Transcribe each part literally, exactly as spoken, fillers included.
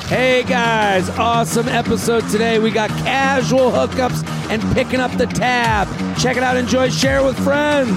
Hey guys, awesome episode today. We got casual hookups and picking up the tab. Check it out, enjoy, share with friends.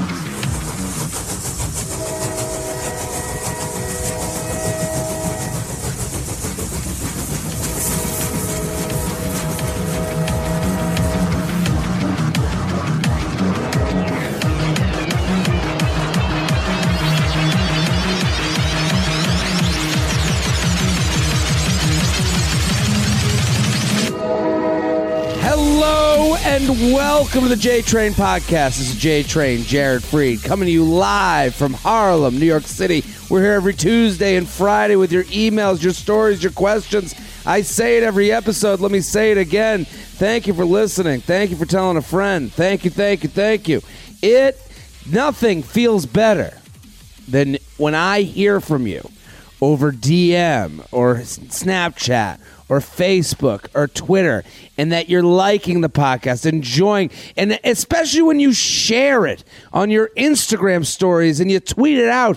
And welcome to the J-Train Podcast. This is J-Train, Jared Freed, coming to you live from Harlem, New York City. We're here every Tuesday and Friday with your emails, your stories, your questions. I say it every episode. Let me say it again. Thank you for listening. Thank you for telling a friend. Thank you, thank you, thank you. It, nothing feels better than when I hear from you over D M or Snapchat or Facebook or Twitter, and that you're liking the podcast, enjoying, and especially when you share it on your Instagram stories and you tweet it out.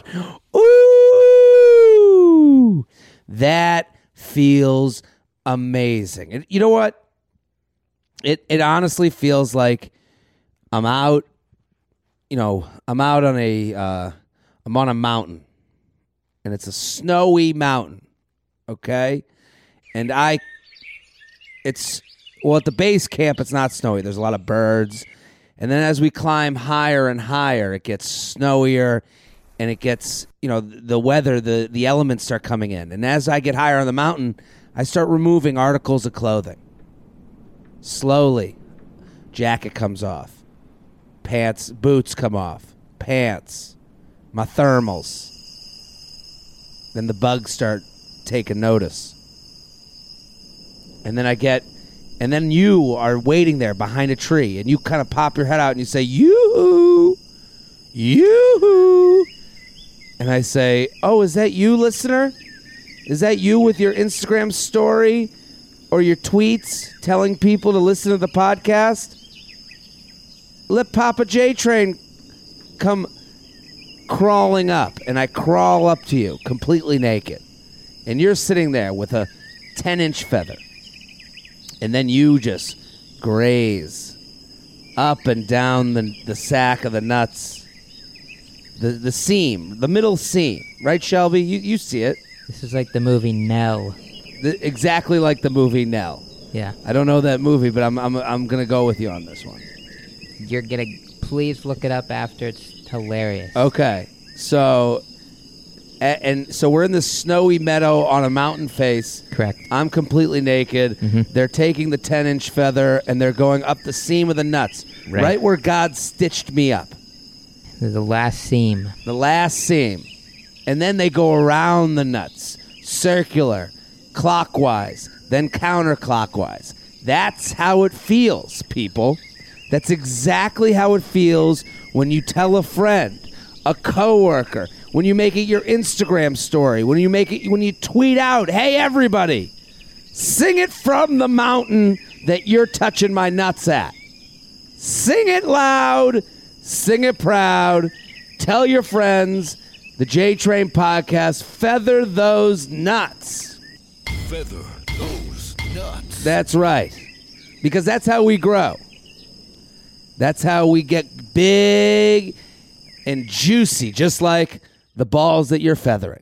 Ooh, that feels amazing. And you know what? It it honestly feels like I'm out, you know, I'm out on a, uh, I'm on a mountain, and it's a snowy mountain, okay? And I, it's, well, at the base camp, it's not snowy. There's a lot of birds. And then as we climb higher and higher, it gets snowier, and it gets, you know, the weather, the, the elements start coming in. And as I get higher on the mountain, I start removing articles of clothing. Slowly, jacket comes off. Pants, boots come off. Pants. My thermals. Then the bugs start taking notice. And then I get, and then you are waiting there behind a tree, and you kind of pop your head out and you say, yoo-hoo, yoo-hoo. And I say, oh, is that you, listener? Is that you with your Instagram story or your tweets telling people to listen to the podcast? Let Papa J-Train come crawling up, and I crawl up to you completely naked. And you're sitting there with a ten-inch feather. And then you just graze up and down the the sack of the nuts, the the seam, the middle seam, right, Shelby? You you see it. This is like the movie Nell. The, exactly like the movie Nell. Yeah. I don't know that movie, but I'm I'm I'm gonna go with you on this one. You're gonna please look it up after. It's hilarious. Okay, so. And so we're in this snowy meadow on a mountain face. Correct. I'm completely naked. Mm-hmm. They're taking the ten-inch feather, and they're going up the seam of the nuts, right, right where God stitched me up. The last seam. The last seam. And then they go around the nuts, circular, clockwise, then counterclockwise. That's how it feels, people. That's exactly how it feels when you tell a friend, a coworker, when you make it your Instagram story, when you make it, when you tweet out, hey, everybody, sing it from the mountain that you're touching my nuts at. Sing it loud, sing it proud, tell your friends, the J-Train Podcast, feather those nuts. Feather those nuts. That's right, because that's how we grow. That's how we get big and juicy, just like the balls that you're feathering.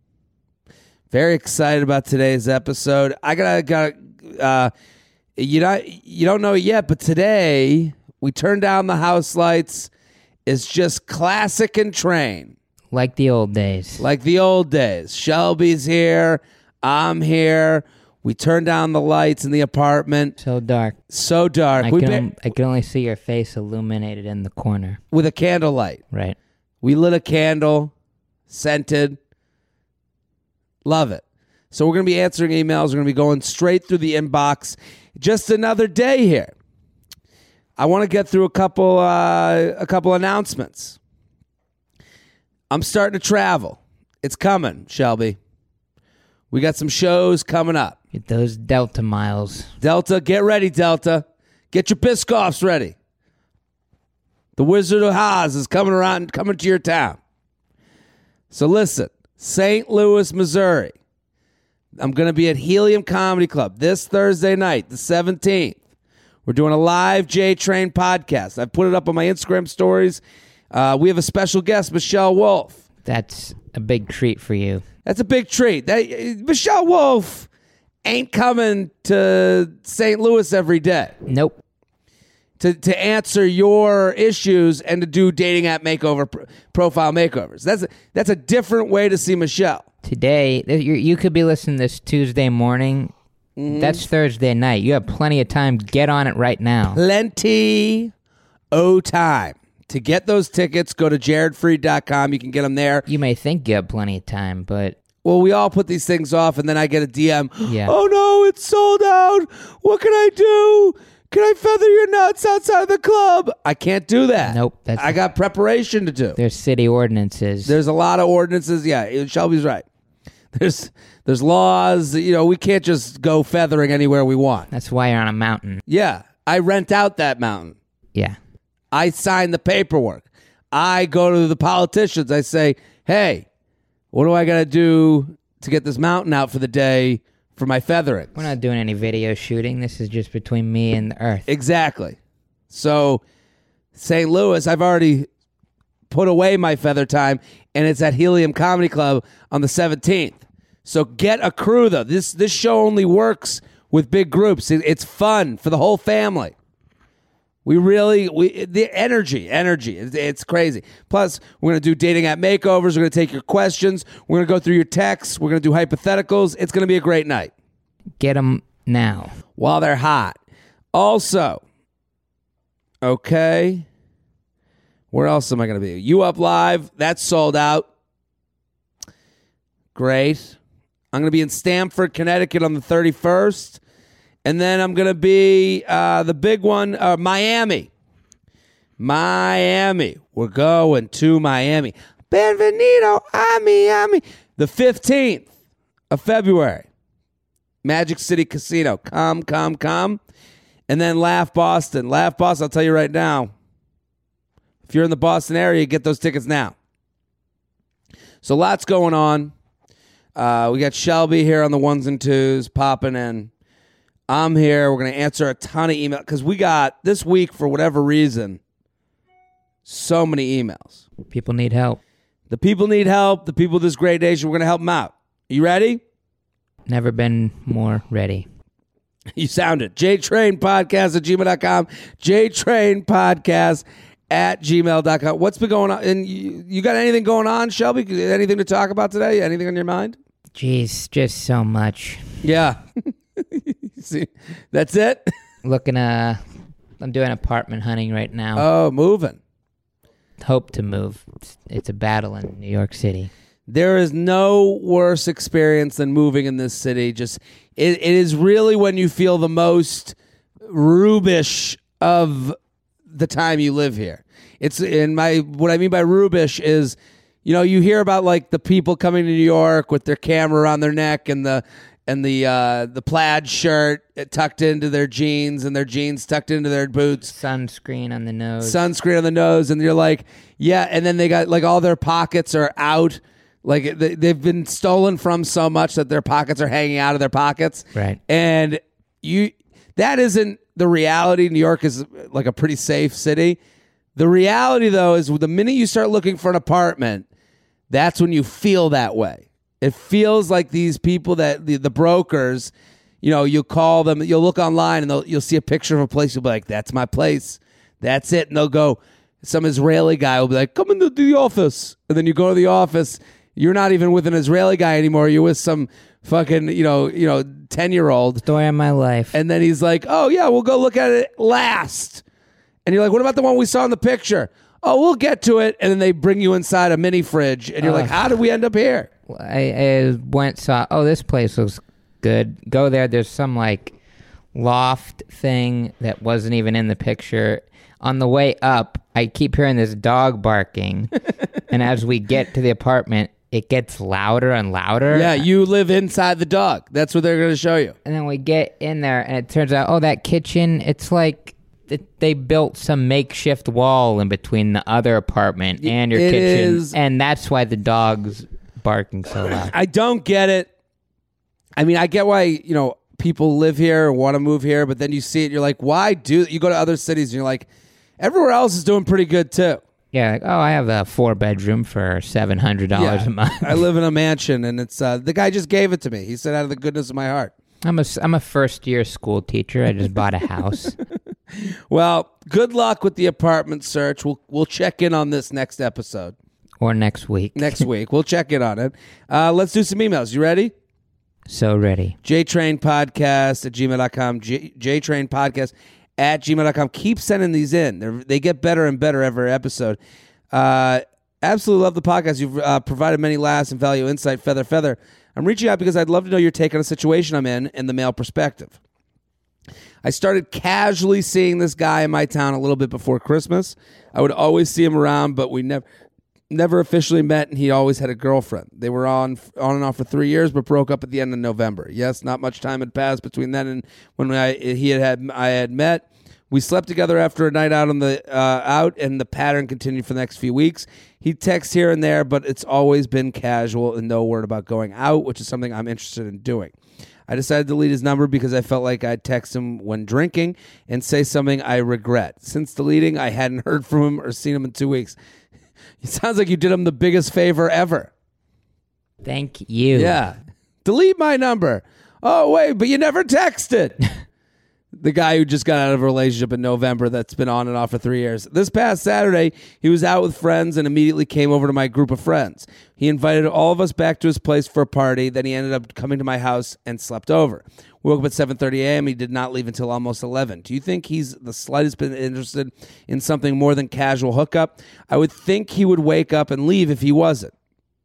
Very excited about today's episode. I gotta, gotta, uh, you not, you don't know it yet, but today we turn down the house lights. It's just classic and train, like the old days. Like the old days. Shelby's here. I'm here. We turn down the lights in the apartment. So dark. So dark. I we can, ba- on- I can only see your face illuminated in the corner. with a candlelight. Right. We lit a candle, scented. Love it. So we're going to be answering emails. We're going to be going straight through the inbox. Just another day here. I want to get through a couple uh, a couple announcements. I'm starting to travel. It's coming, Shelby. We got some shows coming up. Get those Delta miles. Delta, get ready, Delta. Get your Biscoffs ready. The Wizard of Oz is coming around, coming to your town. So listen, Saint Louis, Missouri, I'm going to be at Helium Comedy Club this Thursday night, the seventeenth. We're doing a live J-Train podcast. I've put it up on my Instagram stories. Uh, we have a special guest, Michelle Wolf. That's a big treat for you. That's a big treat. That, Michelle Wolf ain't coming to Saint Louis every day Nope. to, to answer your issues and to do dating app makeover pr- profile makeovers. That's a, that's a different way to see Michelle. Today, th- you you could be listening this Tuesday morning. Mm-hmm. That's Thursday night. You have plenty of time. Get on it right now. Plenty o time. To get those tickets, go to jared freed dot com. You can get them there. You may think you have plenty of time, but Well, we all put these things off, and then I get a D M. Yeah. Oh, no, it's sold out. What can I do? Can I feather your nuts outside the club? I can't do that. Nope, that's- I got preparation to do. there's city ordinances. There's a lot of ordinances. Yeah, Shelby's right. There's there's laws. You know, we can't just go feathering anywhere we want. That's why you're on a mountain. Yeah, I rent out that mountain. Yeah. I sign the paperwork. I go to the politicians. I say, hey, what do I got to do to get this mountain out for the day for my feathering? We're not doing any video shooting. This is just between me and the earth. Exactly. So Saint Louis, I've already put away my feather time, and it's at Helium Comedy Club on the seventeenth. So get a crew, though. This this show only works with big groups. It, it's fun for the whole family. We really, we the energy, energy, it's, it's crazy. Plus, we're going to do dating app makeovers. We're going to take your questions. We're going to go through your texts. We're going to do hypotheticals. It's going to be a great night. Get them now. While they're hot. Also, okay, where else am I going to be? You Up Live, that's sold out. Great. I'm going to be in Stamford, Connecticut on the thirty-first. And then I'm going to be uh, the big one, uh, Miami. Miami. We're going to Miami. Benvenido a Miami. The fifteenth of February. Magic City Casino. Come, come, come. And then Laugh Boston. Laugh Boston, I'll tell you right now. If you're in the Boston area, get those tickets now. So lots going on. Uh, we got Shelby here on the ones and twos, popping in. I'm here. We're going to answer a ton of emails because we got this week, for whatever reason, so many emails. People need help. The people need help. The people of this great nation, we're going to help them out. You ready? Never been more ready. You sound it. J-Train Podcast at gmail dot com. J-Train Podcast at gmail dot com. What's been going on? And you, you got anything going on, Shelby? Anything to talk about today? Anything on your mind? Jeez, just so much. Yeah. See, that's it? Looking, uh, I'm doing apartment hunting right now. Oh, moving. Hope to move. It's, it's a battle in New York City. There is no worse experience than moving in this city. Just it, it is really when you feel the most rubish of the time you live here. It's in my what I mean by rubish is, you know, you hear about like the people coming to New York with their camera around their neck and the and the uh, the plaid shirt tucked into their jeans and their jeans tucked into their boots. Sunscreen on the nose. Sunscreen on the nose, and you're like, yeah, and then they got like all their pockets are out. Like they, they've been stolen from so much that their pockets are hanging out of their pockets. Right. And you, that isn't the reality. New York is like a pretty safe city. The reality, though, is the minute you start looking for an apartment, that's when you feel that way. It feels like these people that the, the brokers, you know, you'll call them, you'll look online and they'll, you'll see a picture of a place. You'll be like, that's my place. That's it. And they'll go, some Israeli guy will be like, come into the office. And then you go to the office. You're not even with an Israeli guy anymore. You're with some fucking, you know, you know, ten-year-old. Story of my life. And then he's like, oh, yeah, we'll go look at it last. And you're like, what about the one we saw in the picture? Oh, we'll get to it. And then they bring you inside a mini fridge. And you're Uh. like, how did we end up here? I, I went, saw, oh, this place looks good. Go there. There's some like loft thing that wasn't even in the picture. On the way up, I keep hearing this dog barking. And as we get to the apartment, it gets louder and louder. Yeah, you live inside the dog. That's what they're going to show you. And then we get in there, and it turns out, oh, that kitchen, it's like it, they built some makeshift wall in between the other apartment and your It kitchen. is- And that's why the dog's barking so loud. I don't get it. I mean, I get why, you know, people live here or want to move here, but then you see it, you're like, why do you go to other cities and you're like, everywhere else is doing pretty good too. Yeah, like, oh, I have a four bedroom for seven hundred dollars Yeah. a month. I live in a mansion, and it's uh, the guy just gave it to me. He said out of the goodness of my heart. I'm a I'm a first year school teacher. I just bought a house. Well, good luck with the apartment search. We'll we'll check in on this next episode. Or next week. Next week. We'll check in on it. Uh, let's do some emails. You ready? So ready. JTrain Podcast at gmail dot com. J- JTrain Podcast at gmail dot com. Keep sending these in. They're, they get better and better every episode. Uh, absolutely love the podcast. You've uh, provided many laughs and value insight. Feather, feather. I'm reaching out because I'd love to know your take on a situation I'm in and the male perspective. I started casually seeing this guy in my town a little bit before Christmas. I would always see him around, but we never never officially met, and he always had a girlfriend. They were on on and off for three years, but broke up at the end of November. Yes, not much time had passed between then and when I he had, had I had met. We slept together after a night out on the uh, out, and the pattern continued for the next few weeks. He texts here and there, but it's always been casual and no word about going out, which is something I'm interested in doing. I decided to delete his number because I felt like I'd text him when drinking and say something I regret. Since deleting, I hadn't heard from him or seen him in two weeks. It sounds like you did him the biggest favor ever. Thank you. Yeah. Delete my number. Oh, wait, but you never texted. The guy who just got out of a relationship in November that's been on and off for three years. This past Saturday, he was out with friends and immediately came over to my group of friends. He invited all of us back to his place for a party. Then he ended up coming to my house and slept over. We woke up at seven thirty a.m. He did not leave until almost eleven. Do you think he's the slightest bit interested in something more than casual hookup? I would think he would wake up and leave if he wasn't.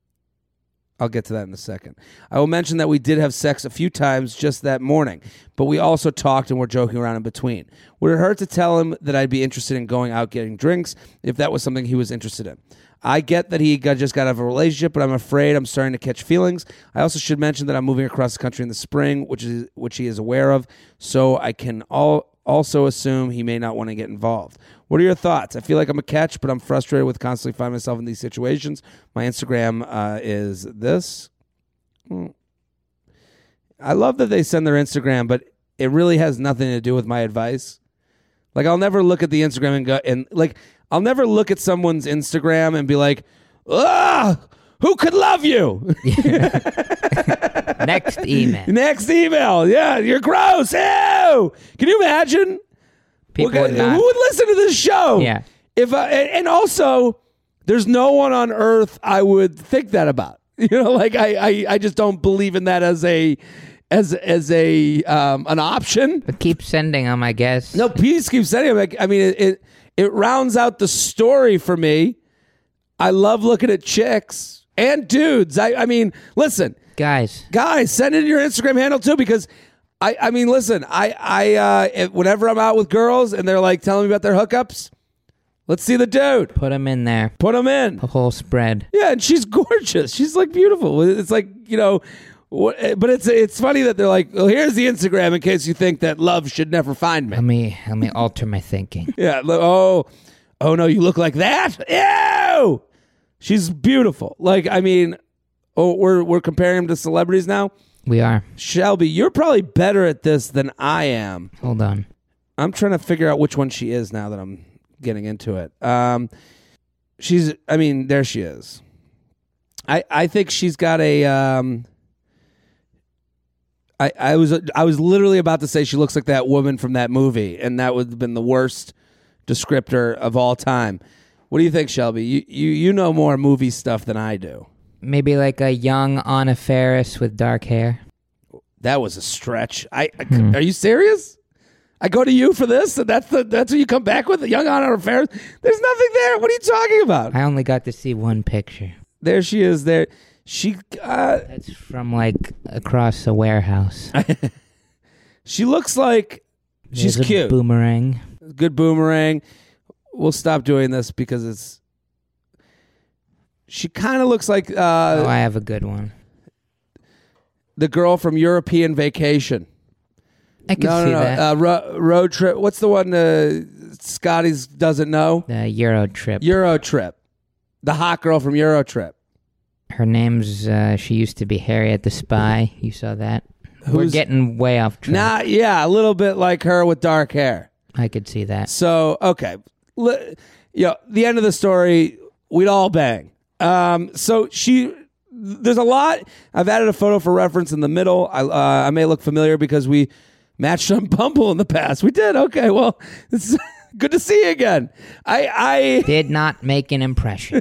I'll get to that in a second. I will mention that we did have sex a few times just that morning, but we also talked and were joking around in between. Would it hurt to tell him that I'd be interested in going out getting drinks if that was something he was interested in? I get that he got, just got out of a relationship, but I'm afraid I'm starting to catch feelings. I also should mention that I'm moving across the country in the spring, which is which he is aware of, so I can all, also assume he may not want to get involved. What are your thoughts? I feel like I'm a catch, but I'm frustrated with constantly finding myself in these situations. My Instagram uh, is this. I love that they send their Instagram, but it really has nothing to do with my advice. Like, I'll never look at the Instagram and go, and like, I'll never look at someone's Instagram and be like, ah, who could love you? Next email. Next email. Yeah, you're gross. Ew. Can you imagine? People Well, would not- who would listen to this show? Yeah. If I, and and also, there's no one on earth I would think that about. You know, like I, I, I just don't believe in that as a, as as a um, an option. But keep sending them, I guess. No, please keep sending them. Like, I mean, it, it it rounds out the story for me. I love looking at chicks and dudes. I, I mean, listen, Guys. guys, send in your Instagram handle too, because I, I mean, listen, I, I, uh, if, whenever I'm out with girls and they're like telling me about their hookups, let's see the dude. Put them in there. Put them in. The whole spread. Yeah, and she's gorgeous. She's like beautiful. It's like, you know, what, but it's it's funny that they're like, well, here's the Instagram in case you think that love should never find me. Let me let me alter my thinking. Yeah. lo- Oh, oh no, you look like that. Ew. She's beautiful. Like, I mean, oh, we're we're comparing them to celebrities now. We are. Shelby, you're probably better at this than I am. Hold on. I'm trying to figure out which one she is now that I'm getting into it. Um, she's, I mean, there she is. I I think she's got a. Um, I I was I was literally about to say she looks like that woman from that movie, and that would have been the worst descriptor of all time. What do you think, Shelby? You you you know more movie stuff than I do. Maybe like a young Anna Faris with dark hair. That was a stretch. I, I are you serious? I go to you for this, and that's the that's what you come back with, the young Anna Faris. There's nothing there. What are you talking about? I only got to see one picture. There she is. There, she uh, That's from like across a warehouse. she looks like she's There's a cute. Boomerang. Good boomerang. We'll stop doing this because it's. She kind of looks like oh, uh, I have a good one. the girl from European Vacation. I can no, see no, no. that. Uh, ro- road trip. What's the one uh, Scotty's doesn't know? The Euro trip. Euro Trip. The hot girl from Euro Trip. Her name's, uh, she used to be Harriet the Spy. You saw that? We're who's getting way off track. not, yeah, a little bit like her with dark hair. I could see that. So, okay. L- you know, the end of the story, we'd all bang. Um, so she, there's a lot. I've added a photo for reference in the middle. I, uh, I may look familiar because we matched on Bumble in the past. We did. Okay. Well, it's good to see you again. I, I Did not make an impression.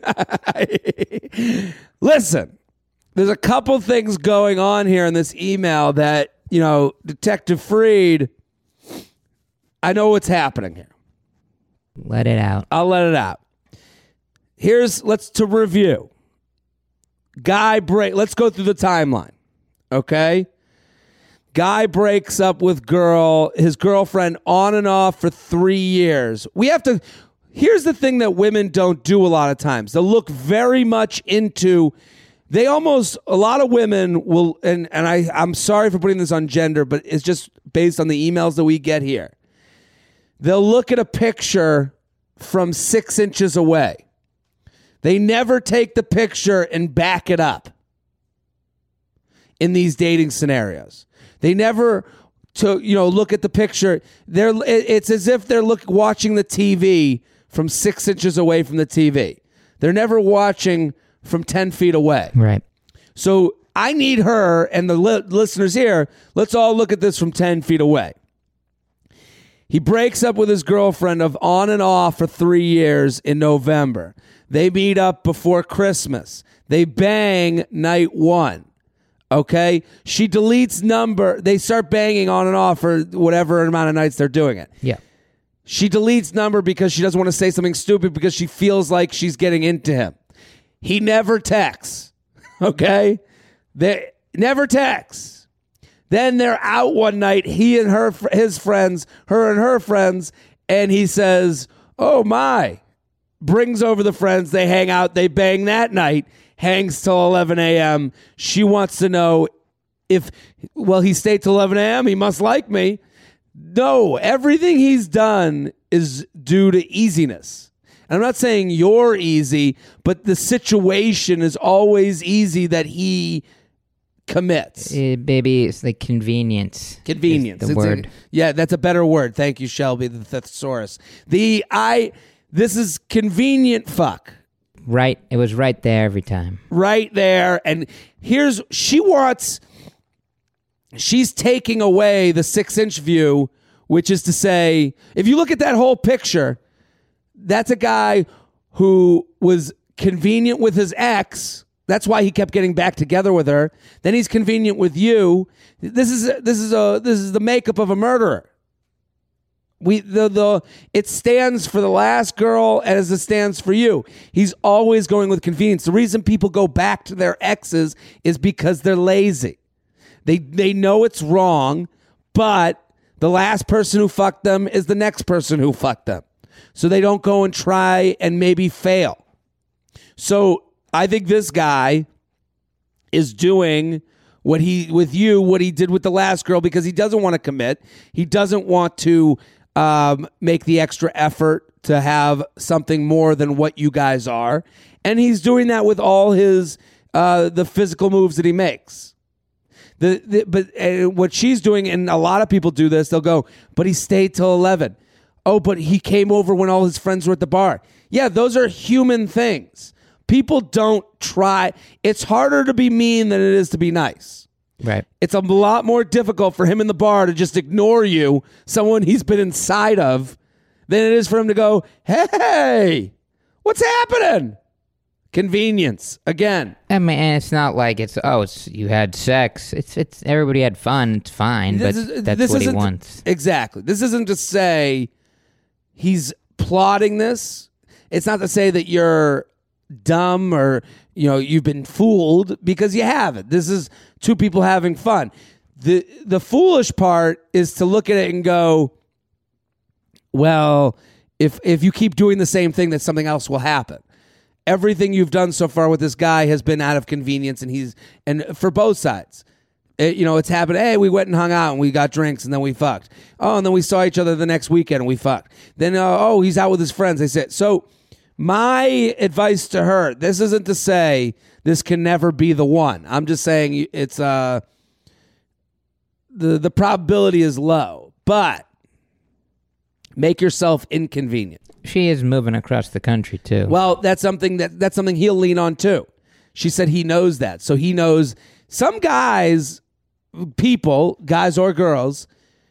listen, there's a couple things going on here in this email that, you know, Detective Freed, I know what's happening here. Let it out. I'll let it out. Here's, let's to review. Guy break, let's go through the timeline. Okay? Guy breaks up with girl, his girlfriend on and off for three years. We have to, here's the thing that women don't do a lot of times. They'll look very much into, they almost, a lot of women will, and, and I, I'm sorry for putting this on gender, but it's just based on the emails that we get here. They'll look at a picture from six inches away. They never take the picture and back it up in these dating scenarios. They never, to you know, look at the picture. They're it's as if they're look watching the T V from six inches away from the T V. They're never watching from ten feet away. Right. So I need her and the li- listeners here. Let's all look at this from ten feet away. He breaks up with his girlfriend of on and off for three years in November. They meet up before Christmas. They bang night one. Okay? She deletes number. They start banging on and off for whatever amount of nights they're doing it. Yeah. She deletes number because she doesn't want to say something stupid because she feels like she's getting into him. He never texts. Okay? They never texts. Then they're out one night, he and her, his friends, her and her friends, and he says, oh my, brings over the friends, they hang out, they bang that night, hangs till eleven a.m. She wants to know if, well, he stayed till eleven a.m., he must like me. No, everything he's done is due to easiness. And I'm not saying you're easy, but the situation is always easy that he commits. Uh, baby, it's the convenience. Convenience. is the It's a- word. yeah, that's a better word. Thank you, Shelby, the thesaurus. The I. This is convenient fuck. Right. It was right there every time. Right there. And here's, she wants, she's taking away the six inch view, which is to say, if you look at that whole picture, that's a guy who was convenient with his ex. That's why he kept getting back together with her. Then he's convenient with you. This is this is a this is the makeup of a murderer. We the the it stands for the last girl as it stands for you. He's always going with convenience. The reason people go back to their exes is because they're lazy. They they know it's wrong, but the last person who fucked them is the next person who fucked them. So they don't go and try and maybe fail. So I think this guy is doing what he with you, what he did with the last girl, because he doesn't want to commit. He doesn't want to um, make the extra effort to have something more than what you guys are, and he's doing that with all his uh, the physical moves that he makes. The, the but uh, what she's doing, and a lot of people do this. They'll go, but he stayed till eleven. Oh, but he came over when all his friends were at the bar. Yeah, those are human things. People don't try. It's harder to be mean than it is to be nice. Right. It's a lot more difficult for him in the bar to just ignore you, someone he's been inside of, than it is for him to go, hey, what's happening? Convenience again. I mean, and it's not like it's oh, it's you had sex. It's it's everybody had fun. It's fine, but This is- that's this what he isn't- wants. Exactly. This isn't to say he's plotting this. It's not to say that you're dumb or you know you've been fooled, because you haven't. This is two people having fun. The the foolish part is to look at it and go, well, if if you keep doing the same thing, then something else will happen. Everything you've done so far with this guy has been out of convenience, and he's and for both sides. It, you know, it's happened. Hey, we went and hung out and we got drinks and then we fucked. Oh, and then we saw each other the next weekend and we fucked. Then, uh, oh, he's out with his friends. They said, so my advice to her, this isn't to say this can never be the one. I'm just saying it's, uh, the the probability is low, but make yourself inconvenient. She is moving across the country too. Well, that's something that that's something he'll lean on too. She said he knows that. So he knows some guys, people, guys or girls,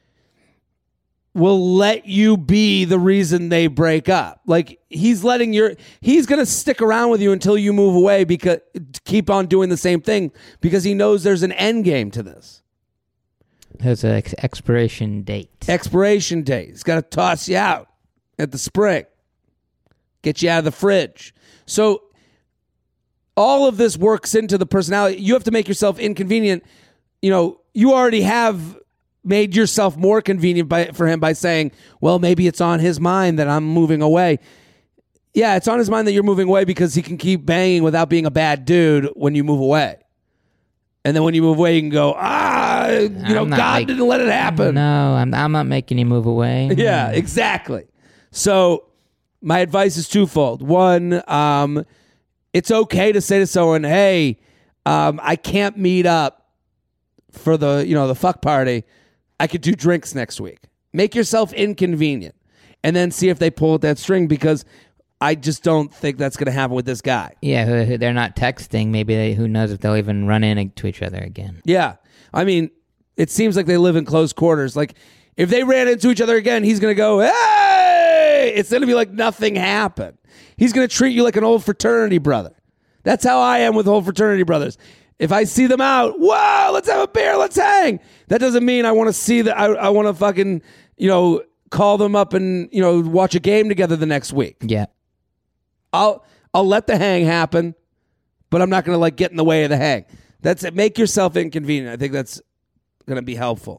will let you be the reason they break up. Like he's letting your he's going to stick around with you until you move away because keep on doing the same thing because he knows there's an end game to this. There's an ex- expiration date. Expiration date. He's got to toss you out at the spring. Get you out of the fridge. So all of this works into the personality. You have to make yourself inconvenient. You know, you already have made yourself more convenient by, for him by saying, well, maybe it's on his mind that I'm moving away. Yeah, it's on his mind that you're moving away because he can keep banging without being a bad dude when you move away. And then when you move away, you can go, ah, you know, God make, didn't let it happen. No, I'm, I'm not making you move away. Yeah, exactly. So my advice is twofold. One, um, it's okay to say to someone, hey, um, I can't meet up for the, you know, the fuck party. I could do drinks next week. Make yourself inconvenient. And then see if they pull at that string because I just don't think that's going to happen with this guy. Yeah, who, who they're not texting. Maybe they, who knows if they'll even run into each other again. Yeah. I mean, it seems like they live in close quarters. Like, if they ran into each other again, he's going to go, hey! It's going to be like nothing happened. He's going to treat you like an old fraternity brother. That's how I am with old fraternity brothers. If I see them out, whoa, let's have a beer, let's hang. That doesn't mean I want to see that. I, I want to fucking, you know, call them up and, you know, watch a game together the next week. Yeah. I'll I'll let the hang happen, but I'm not going to like get in the way of the hang. That's it. Make yourself inconvenient. I think that's going to be helpful.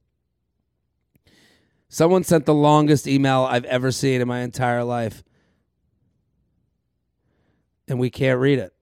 Someone sent the longest email I've ever seen in my entire life, and we can't read it.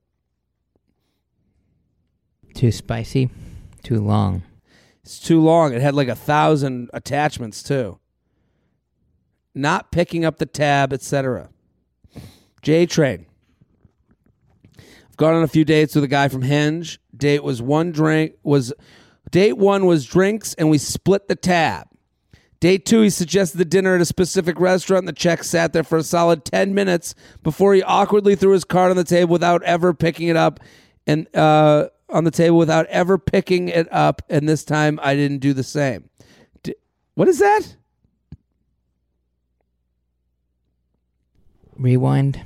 Too spicy, too long. It's too long. It had like a thousand attachments too. Not picking up the tab, et cetera. J-Train. I've gone on a few dates with a guy from Hinge. Date was one drink was date one was drinks and we split the tab. Date two, he suggested the dinner at a specific restaurant and the check sat there for a solid ten minutes before he awkwardly threw his card on the table without ever picking it up and uh, on the table without ever picking it up, and this time I didn't do the same. D- what is that? Rewind.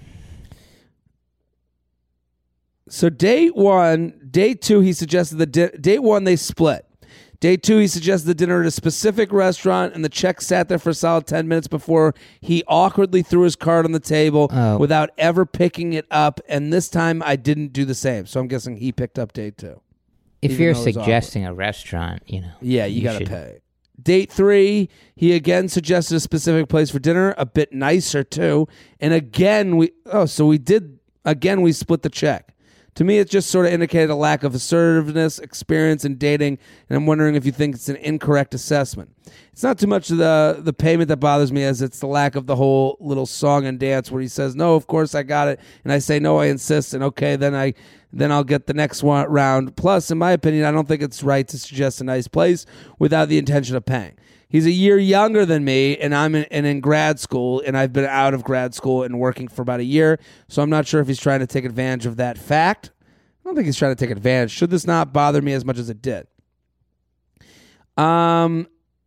So date one, date two, he suggested the di- date one they split. Day two, he suggested the dinner at a specific restaurant, and the check sat there for a solid ten minutes before he awkwardly threw his card on the table oh. without ever picking it up, and this time I didn't do the same. So I'm guessing he picked up date two. If you're suggesting a restaurant, you know. Yeah, you, you got to should... pay. Date three, he again suggested a specific place for dinner, a bit nicer too, and again, we, oh, so we did, again, we split the check. To me, it just sort of indicated a lack of assertiveness, experience in dating, and I'm wondering if you think it's an incorrect assessment. It's not too much of the, the payment that bothers me as it's the lack of the whole little song and dance where he says, no, of course I got it, and I say, no, I insist, and okay, then, I, then I'll get the next one round. Plus, in my opinion, I don't think it's right to suggest a nice place without the intention of paying. He's a year younger than me, and I'm in, and in grad school, and I've been out of grad school and working for about a year, so I'm not sure if he's trying to take advantage of that fact. I don't think he's trying to take advantage. Should this not bother me as much as it did? Um,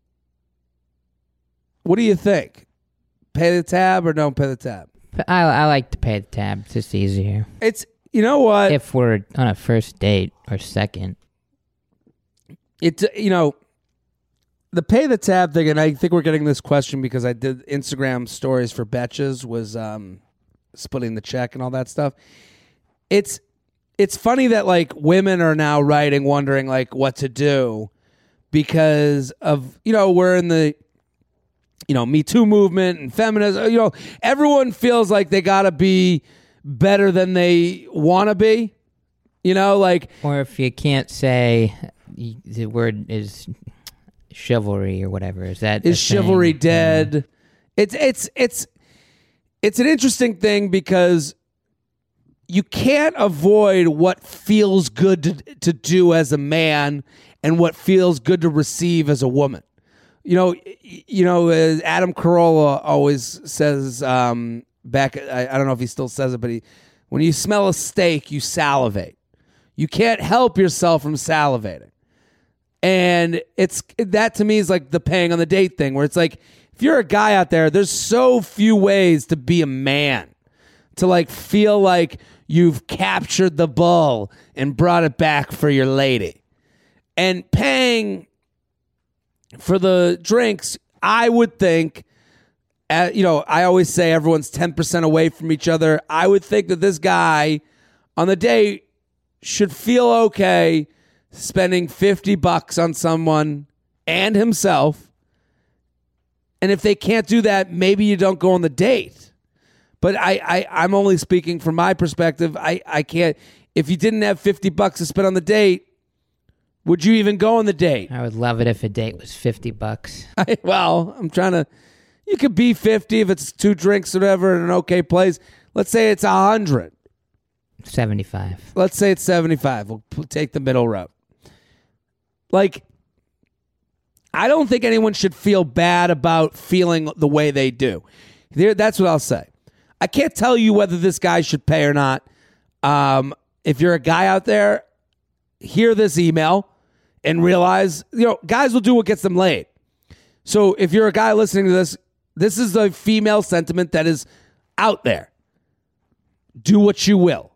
what do you think? Pay the tab or don't pay the tab? I, I like to pay the tab. It's just easier. It's, you know what? If we're on a first date or second. It's, you know... The pay the tab thing, and I think we're getting this question because I did Instagram stories for Betches, was um, splitting the check and all that stuff. It's it's funny that like women are now writing, wondering like what to do because of, you know, we're in the, you know, Me Too movement and feminism. You know, everyone feels like they got to be better than they want to be. You know, like, or if you can't say the word is. Chivalry or whatever, is that is chivalry dead? Yeah. It's it's it's it's an interesting thing because you can't avoid what feels good to, to do as a man and what feels good to receive as a woman. You know, you know, uh, Adam Carolla always says um, back. I, I don't know if he still says it, but he, when you smell a steak, you salivate. You can't help yourself from salivating, and it's that to me is like the paying on the date thing, where it's like if you're a guy out there, there's so few ways to be a man, to like feel like you've captured the bull and brought it back for your lady, and paying for the drinks, I would think, uh, you know, I always say everyone's ten percent away from each other. I would think that this guy on the date should feel okay spending fifty bucks on someone and himself. And if they can't do that, maybe you don't go on the date. But I, I, I'm only speaking from my perspective. I, I can't, if you didn't have fifty bucks to spend on the date, would you even go on the date? I would love it if a date was fifty bucks. I, well, I'm trying to, you could be fifty if it's two drinks or whatever in an okay place. Let's say it's one hundred. seventy-five. Let's say it's seventy-five. We'll p- take the middle route. Like, I don't think anyone should feel bad about feeling the way they do. There, that's what I'll say. I can't tell you whether this guy should pay or not. Um, if you're a guy out there, hear this email and realize, you know, guys will do what gets them laid. So if you're a guy listening to this, this is the female sentiment that is out there. Do what you will.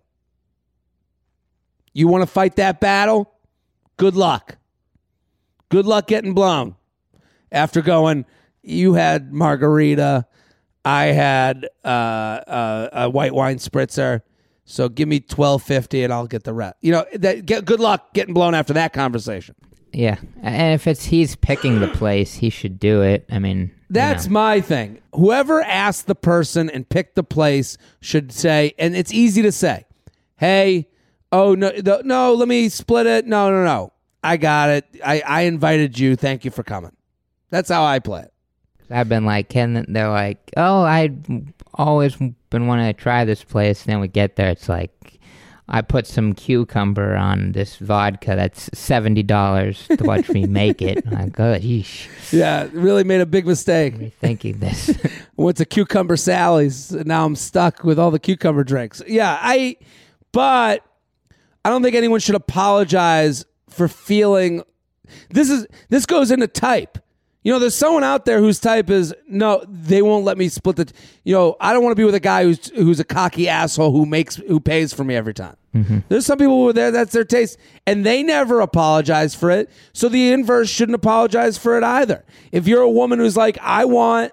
You want to fight that battle? Good luck. Good luck getting blown. After going, you had margarita, I had uh, uh, a white wine spritzer, so give me twelve fifty and I'll get the rest. You know, that, get, good luck getting blown after that conversation. Yeah, and if it's he's picking the place, he should do it. I mean, that's you know. my thing. Whoever asked the person and picked the place should say, and it's easy to say, hey, oh, no, the, no, let me split it. No, no, no. I got it. I, I invited you. Thank you for coming. That's how I play it. I've been like, Ken, they're like, oh, I've always been wanting to try this place. And then we get there, it's like, I put some cucumber on this vodka that's seventy dollars to watch me make it. I go, yeesh. Yeah, really made a big mistake. Rethinking this. Went to Cucumber Sally's, and now I'm stuck with all the cucumber drinks. Yeah, I, but I don't think anyone should apologize for feeling, this is, this goes into type. You know, there's someone out there whose type is, no, they won't let me split the, you know, I don't want to be with a guy who's who's a cocky asshole who makes, who pays for me every time. Mm-hmm. There's some people who are there, that's their taste, and they never apologize for it. So the inverse shouldn't apologize for it either. If you're a woman who's like, I want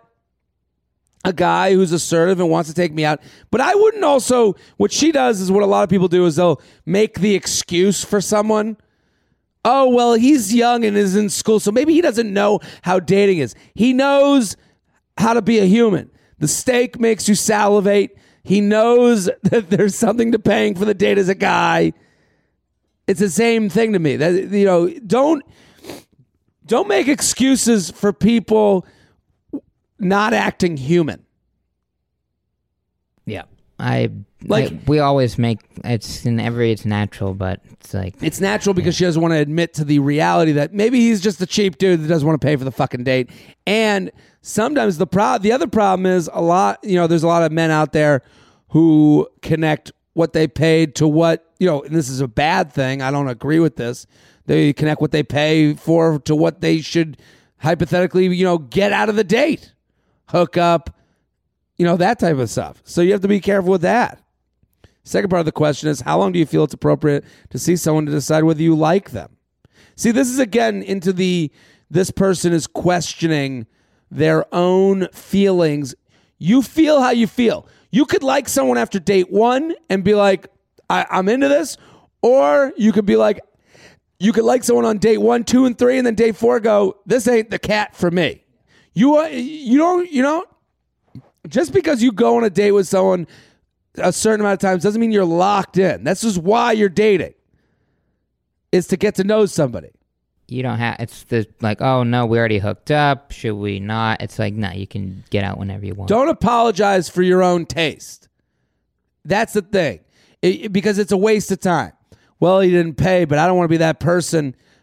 a guy who's assertive and wants to take me out, but I wouldn't also, what she does is what a lot of people do is they'll make the excuse for someone. Oh, well, he's young and is in school, so maybe he doesn't know how dating is. He knows how to be a human. The steak makes you salivate. He knows that there's something to paying for the date as a guy. It's the same thing to me. That, you know, don't don't make excuses for people not acting human. Yeah. I like I, we always make it's in every it's natural, but it's like it's natural because yeah. she doesn't want to admit to the reality that maybe he's just a cheap dude that doesn't want to pay for the fucking date. And sometimes the pro the other problem is a lot, you know, there's a lot of men out there who connect what they paid to what, you know, and this is a bad thing. I don't agree with this. They connect what they pay for to what they should hypothetically, you know, get out of the date. Hook up. You know, that type of stuff. So you have to be careful with that. Second part of the question is, how long do you feel it's appropriate to see someone to decide whether you like them? See, this is again into the, this person is questioning their own feelings. You feel how you feel. You could like someone after date one and be like, I, I'm into this. Or you could be like, you could like someone on date one, two, and three, and then date four go, this ain't the cat for me. You, uh, you don't, you know, just because you go on a date with someone a certain amount of times doesn't mean you're locked in. That's just why you're dating, is to get to know somebody. You don't have, it's the like, oh no, we already hooked up. Should we not? It's like, no, you can get out whenever you want. Don't apologize for your own taste. That's the thing. It, because it's a waste of time. Well, he didn't pay, but I don't want to be that person.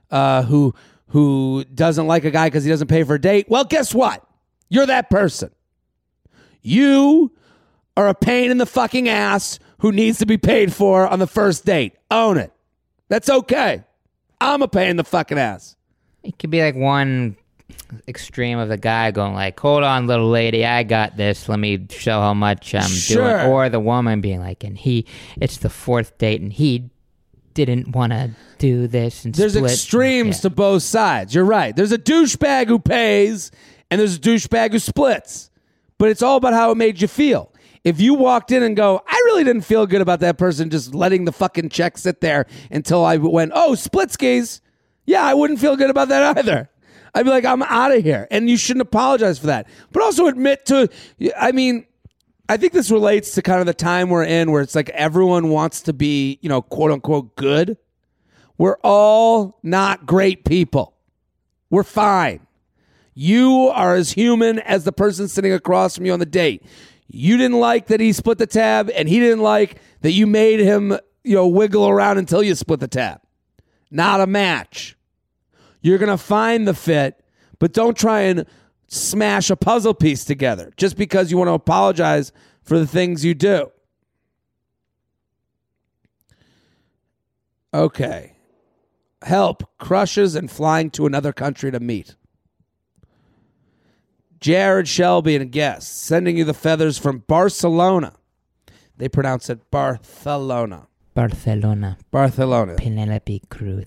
uh, who who doesn't like a guy because he doesn't pay for a date. Well, guess what? You're that person. You are a pain in the fucking ass who needs to be paid for on the first date. Own it. That's okay. I'm a pain in the fucking ass. It could be like one extreme of the guy going like, hold on, little lady, I got this. Let me show how much I'm Sure. doing. Or the woman being like, and he, it's the fourth date and he didn't want to do this. And There's split. extremes Yeah. to both sides. You're right. There's a douchebag who pays and there's a douchebag who splits. But it's all about how it made you feel. If you walked in and go, I really didn't feel good about that person just letting the fucking check sit there until I went, oh, split skis. Yeah, I wouldn't feel good about that either. I'd be like, I'm out of here. And you shouldn't apologize for that. But also admit to, I mean, I think this relates to kind of the time we're in where it's like everyone wants to be, you know, quote unquote good. We're all not great people. We're fine. You are as human as the person sitting across from you on the date. You didn't like that he split the tab, and he didn't like that you made him, you know, wiggle around until you split the tab. Not a match. You're going to find the fit, but don't try and smash a puzzle piece together just because you want to apologize for the things you do. Okay. Help. Crushes and flying to another country to meet. Jared Shelby and a guest sending you the feathers from Barcelona. They pronounce it Barcelona. Barcelona. Barcelona. Penelope Cruz.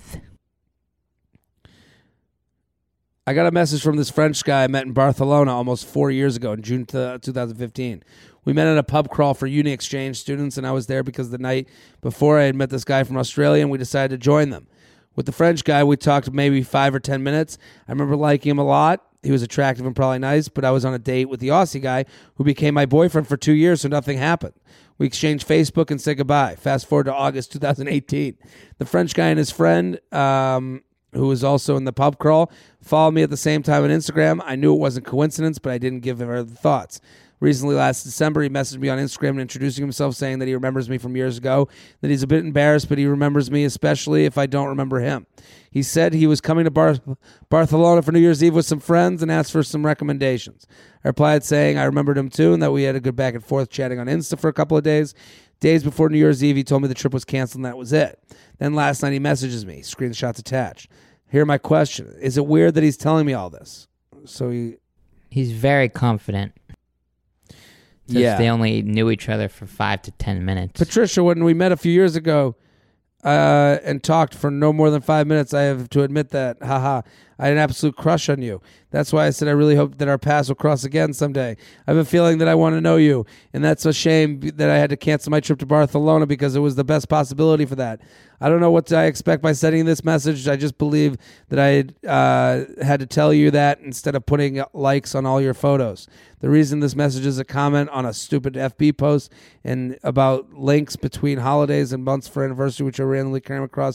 I got a message from this French guy I met in Barcelona almost four years ago in June twenty fifteen. We met at a pub crawl for uni exchange students, and I was there because the night before I had met this guy from Australia, and we decided to join them. With the French guy, we talked maybe five or ten minutes. I remember liking him a lot. He was attractive and probably nice, but I was on a date with the Aussie guy who became my boyfriend for two years, so nothing happened. We exchanged Facebook and said goodbye. Fast forward to August twenty eighteen. The French guy and his friend, um, who was also in the pub crawl, followed me at the same time on Instagram. I knew it wasn't coincidence, but I didn't give him other thoughts. Recently, last December, he messaged me on Instagram and introducing himself, saying that he remembers me from years ago, that he's a bit embarrassed, but he remembers me, especially if I don't remember him. He said he was coming to Bar- Barcelona for New Year's Eve with some friends and asked for some recommendations. I replied saying I remembered him too and that we had a good back and forth chatting on Insta for a couple of days. Days before New Year's Eve, he told me the trip was canceled and that was it. Then last night he messages me, screenshots attached. Here my question. Is it weird that he's telling me all this? So he... He's very confident. Since Yeah. they only knew each other for five to ten minutes. Patricia, when we met a few years ago uh, and talked for no more than five minutes, I have to admit that, haha, I had an absolute crush on you. That's why I said I really hope that our paths will cross again someday. I have a feeling that I want to know you, and that's a shame that I had to cancel my trip to Barcelona because it was the best possibility for that. I don't know what I expect by sending this message. I just believe that I uh, had to tell you that instead of putting likes on all your photos. The reason this message is a comment on a stupid F B post and about links between holidays and months for anniversary, which I randomly came across.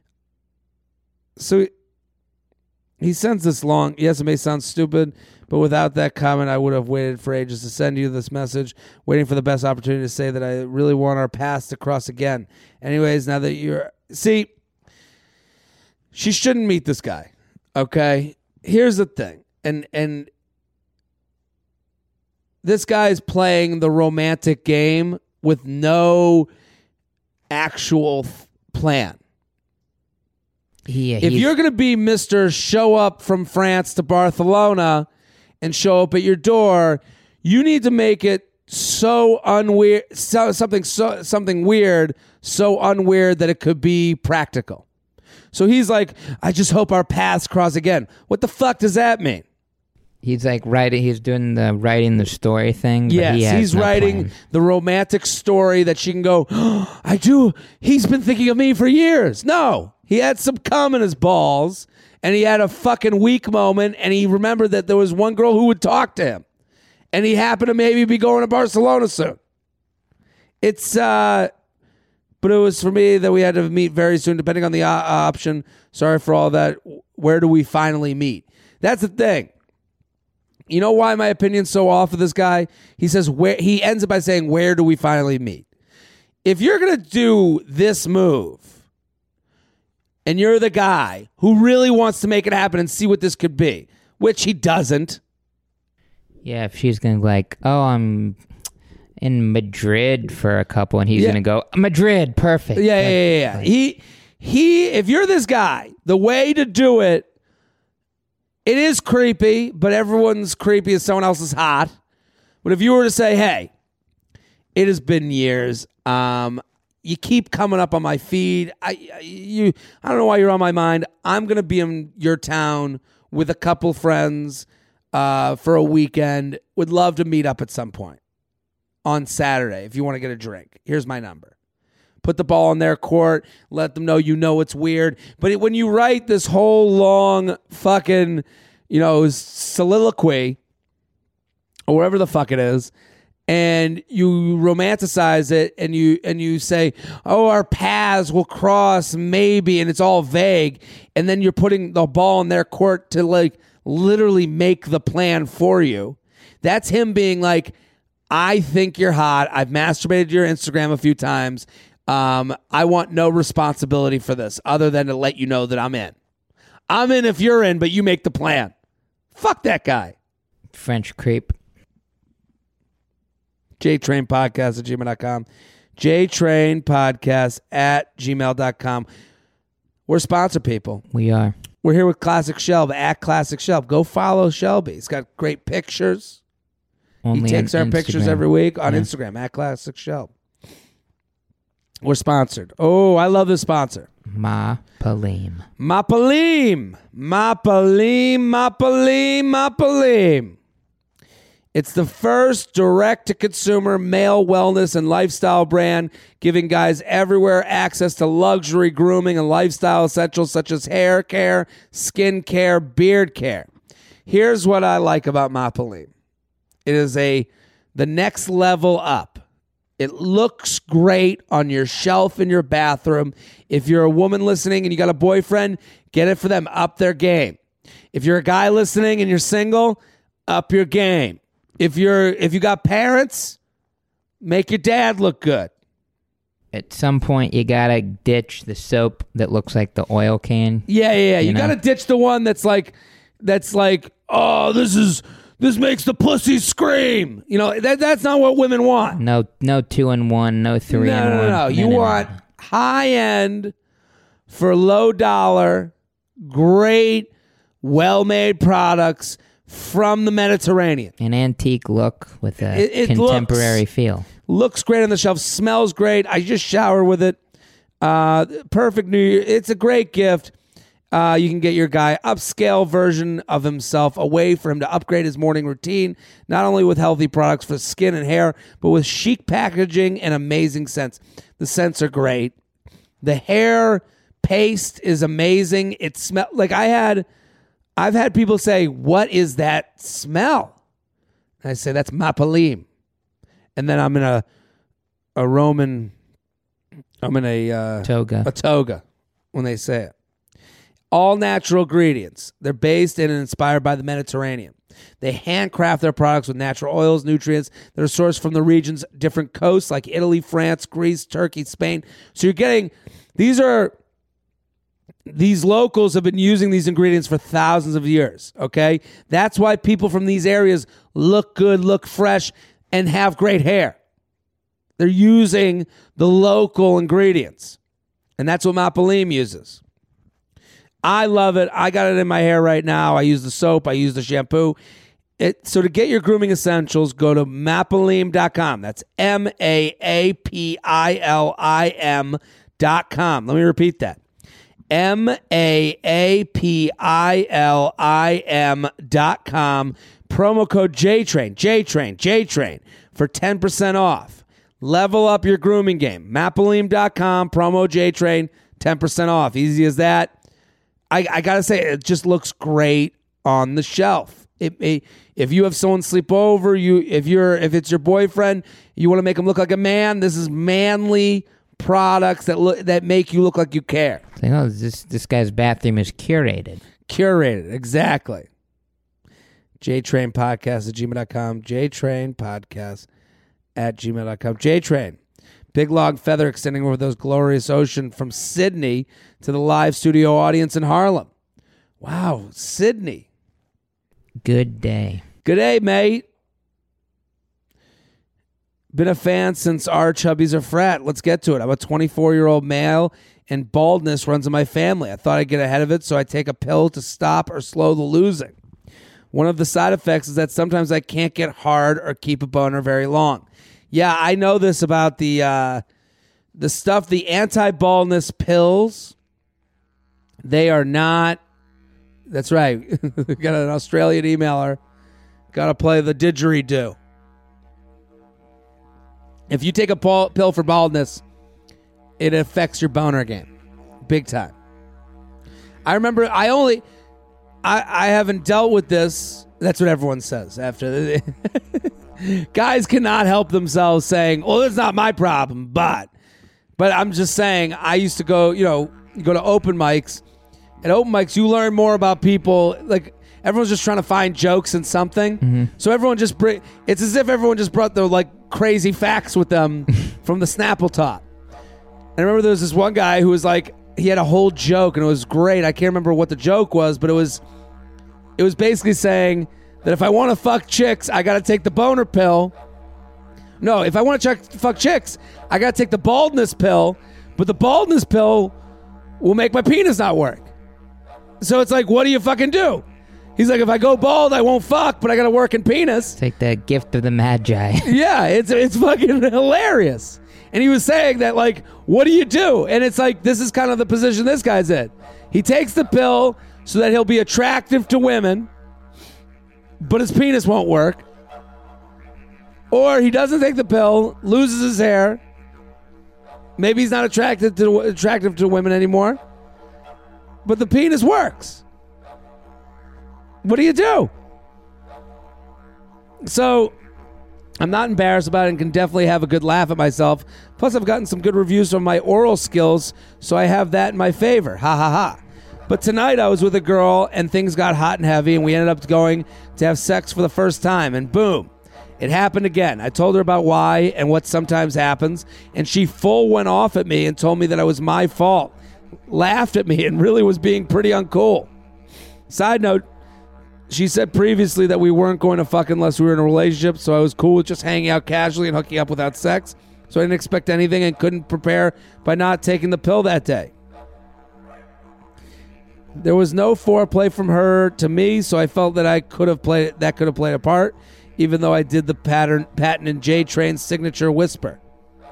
So he sends this long. Yes, it may sound stupid, but without that comment, I would have waited for ages to send you this message, waiting for the best opportunity to say that I really want our paths to cross again. Anyways, now that you're... See, she shouldn't meet this guy, okay? Here's the thing. And and this guy is playing the romantic game with no actual th- plan. Yeah, If he's- you're going to be Mister Show Up from France to Barcelona and show up at your door, you need to make it so unweird, so, something so something weird, so unweird that it could be practical. So he's like, I just hope our paths cross again. What the fuck does that mean? He's like writing. He's doing the writing the story thing. But Yes, he has he's no writing plan. the romantic story that she can go, oh, I do. He's been thinking of me for years. No, he had some cum in his balls, and he had a fucking weak moment, and he remembered that there was one girl who would talk to him, and he happened to maybe be going to Barcelona soon. It's, uh, but it was for me that we had to meet very soon, depending on the uh, option. Sorry for all that. Where do we finally meet? That's the thing. You know why my opinion's so off of this guy? He says where he ends it by saying, where do we finally meet? If you're going to do this move and you're the guy who really wants to make it happen and see what this could be, which he doesn't. Yeah, if she's going to like, oh, I'm in Madrid for a couple, and he's Yeah. going to go, Madrid, perfect. Yeah, yeah, yeah, yeah. Like, He, he, if you're this guy, the way to do it, it is creepy, but everyone's creepy as someone else is hot. But if you were to say, hey, it has been years, um, you keep coming up on my feed. I, I- you, I don't know why you're on my mind. I'm going to be in your town with a couple friends uh, for a weekend. Would love to meet up at some point on Saturday if you want to get a drink. Here's my number. Put the ball in their court. Let them know you know it's weird. But it, when you write this whole long fucking, you know, soliloquy or whatever the fuck it is, and you romanticize it, and you and you say, "Oh, our paths will cross, maybe," and it's all vague, and then you're putting the ball in their court to like literally make the plan for you. That's him being like, "I think you're hot. I've masturbated to your Instagram a few times. Um, I want no responsibility for this other than to let you know that I'm in. I'm in if you're in, but you make the plan." Fuck that guy. French creep. JTrain Podcast at gmail dot com. JTrain Podcast at gmail dot com. We're sponsor people. We are. We're here with Classic Shelby at Classic Shelby. Go follow Shelby. He's got great pictures. Only he takes on our pictures Instagram. every week on Yeah. Instagram at Classic Shelby. We're sponsored. Oh, I love this sponsor. Ma Palim. Mapalim. Mapalim, Mapalim, Mapalim. It's the first direct-to-consumer male wellness and lifestyle brand, giving guys everywhere access to luxury grooming and lifestyle essentials such as hair care, skin care, beard care. Here's what I like about Mapalim. It is a the next level up. It looks great on your shelf in your bathroom. If you're a woman listening and you got a boyfriend, get it for them. Up their game. If you're a guy listening and you're single, up your game. If you're if you got parents, make your dad look good. At some point, you gotta ditch the soap that looks like the oil can. Yeah, yeah, yeah. You, You know? got to ditch the one that's like that's like, "Oh, this is this makes the pussy scream." You know, that that's not what women want. No, no two in one, no three no, in no, one. no, no. You want high end for low dollar, great, well made products from the Mediterranean. an antique look with a It- it contemporary looks- feel. Looks great on the shelf, smells great. I just showered with it. Uh, perfect New Year. It's a great gift. Uh, you can get your guy upscale version of himself, a way for him to upgrade his morning routine, not only with healthy products for skin and hair, but with chic packaging and amazing scents. The scents are great. The hair paste is amazing. It smell like I had. I've had people say, "What is that smell?" And I say, "That's Mapalim." And then I'm in a a Roman. I'm in a uh, Toga. a toga when they say it. All natural ingredients. They're based in and inspired by the Mediterranean. They handcraft their products with natural oils, nutrients that are sourced from the region's different coasts like Italy, France, Greece, Turkey, Spain. So you're getting, these are, these locals have been using these ingredients for thousands of years, okay? That's why people from these areas look good, look fresh, and have great hair. They're using the local ingredients. And that's what Mapalim uses. I love it. I got it in my hair right now. I use the soap. I use the shampoo. It, so to get your grooming essentials, go to mapalim dot com. That's M A A P I L I M dot com. Let me repeat that. M A A P I L I M dot com. Promo code JTrain, JTrain, JTrain for ten percent off. Level up your grooming game. mapalim dot com, promo JTrain, ten percent off. Easy as that. I, I got to say, it just looks great on the shelf. It, it, if you have someone sleep over, you, if, you're, if it's your boyfriend, you want to make him look like a man, this is manly products that look, that make you look like you care. It's like, oh, this this guy's bathroom is curated. Curated, exactly. JTrain Podcast at gmail dot com. JTrain Podcast at gmail dot com. JTrain. Big long feather extending over those glorious ocean from Sydney to the live studio audience in Harlem. Wow, Sydney. Good day. Good day, mate. Been a fan since our chubbies are frat. Let's get to it. I'm a twenty-four-year-old male, and baldness runs in my family. I thought I'd get ahead of it, so I take a pill to stop or slow the losing. One of the side effects is that sometimes I can't get hard or keep a boner very long. Yeah, I know this about the uh, the stuff, the anti-baldness pills. They are not. That's right. Got an Australian emailer. Got to play the didgeridoo. If you take a pill for baldness, it affects your boner game, big time. I remember. I only. I I haven't dealt with this. That's what everyone says after. Guys cannot help themselves saying, well, it's not my problem, but, but I'm just saying, I used to go, you know, you go to open mics. At open mics, you learn more about people. Like, everyone's just trying to find jokes and something. Mm-hmm. So everyone just, bring, it's as if everyone just brought their, like, crazy facts with them from the Snapple Top. And I remember there was this one guy who was like, he had a whole joke, and it was great. I can't remember what the joke was, but it was, it was basically saying that if I want to fuck chicks, I got to take the boner pill. No, if I want to fuck chicks, I got to take the baldness pill, but the baldness pill will make my penis not work. So it's like, what do you fucking do? He's like, if I go bald, I won't fuck, but I got a working penis. It's like the gift of the Magi. Yeah, it's it's fucking hilarious. And he was saying that, like, what do you do? And it's like, this is kind of the position this guy's in. He takes the pill so that he'll be attractive to women, but his penis won't work. Or he doesn't take the pill, loses his hair. Maybe he's not attracted to attractive to women anymore, but the penis works. What do you do? So I'm not embarrassed about it and can definitely have a good laugh at myself. Plus, I've gotten some good reviews on my oral skills, so I have that in my favor. Ha ha ha. But tonight I was with a girl and things got hot and heavy, and we ended up going to have sex for the first time, and boom, it happened again. I told her about why and what sometimes happens, and she full went off at me and told me that it was my fault, laughed at me, and really was being pretty uncool. Side note, she said previously that we weren't going to fuck unless we were in a relationship, so I was cool with just hanging out casually and hooking up without sex, so I didn't expect anything and couldn't prepare by not taking the pill that day. There was no foreplay from her to me, so I felt that I could have played that could have played a part, even though I did the pattern Patton and J Train's signature whisper.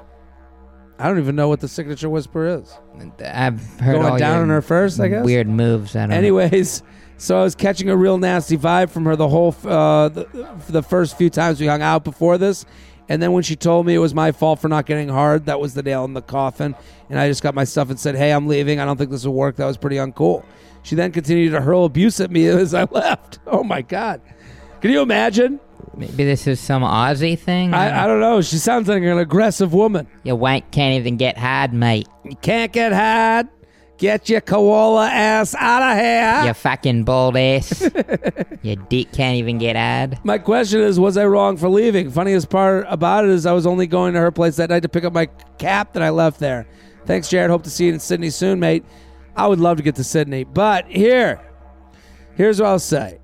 I don't even know what the signature whisper is. I've heard going all down your on her first, I guess. Weird moves. I don't Anyways, so I was catching a real nasty vibe from her the whole uh, the, the first few times we hung out before this. And then when she told me it was my fault for not getting hard, that was the nail in the coffin. And I just got my stuff and said, hey, I'm leaving. I don't think this will work. That was pretty uncool. She then continued to hurl abuse at me as I left. Oh, my God. Can you imagine? Maybe this is some Aussie thing? I, I don't know. She sounds like an aggressive woman. Your wank can't even get hard, mate. You can't get hard. Get your koala ass out of here. You fucking bald ass. Your dick can't even get hard. My question is, was I wrong for leaving? Funniest part about it is I was only going to her place that night to pick up my cap that I left there. Thanks, Jared. Hope to see you in Sydney soon, mate. I would love to get to Sydney. But here, here's what I'll say.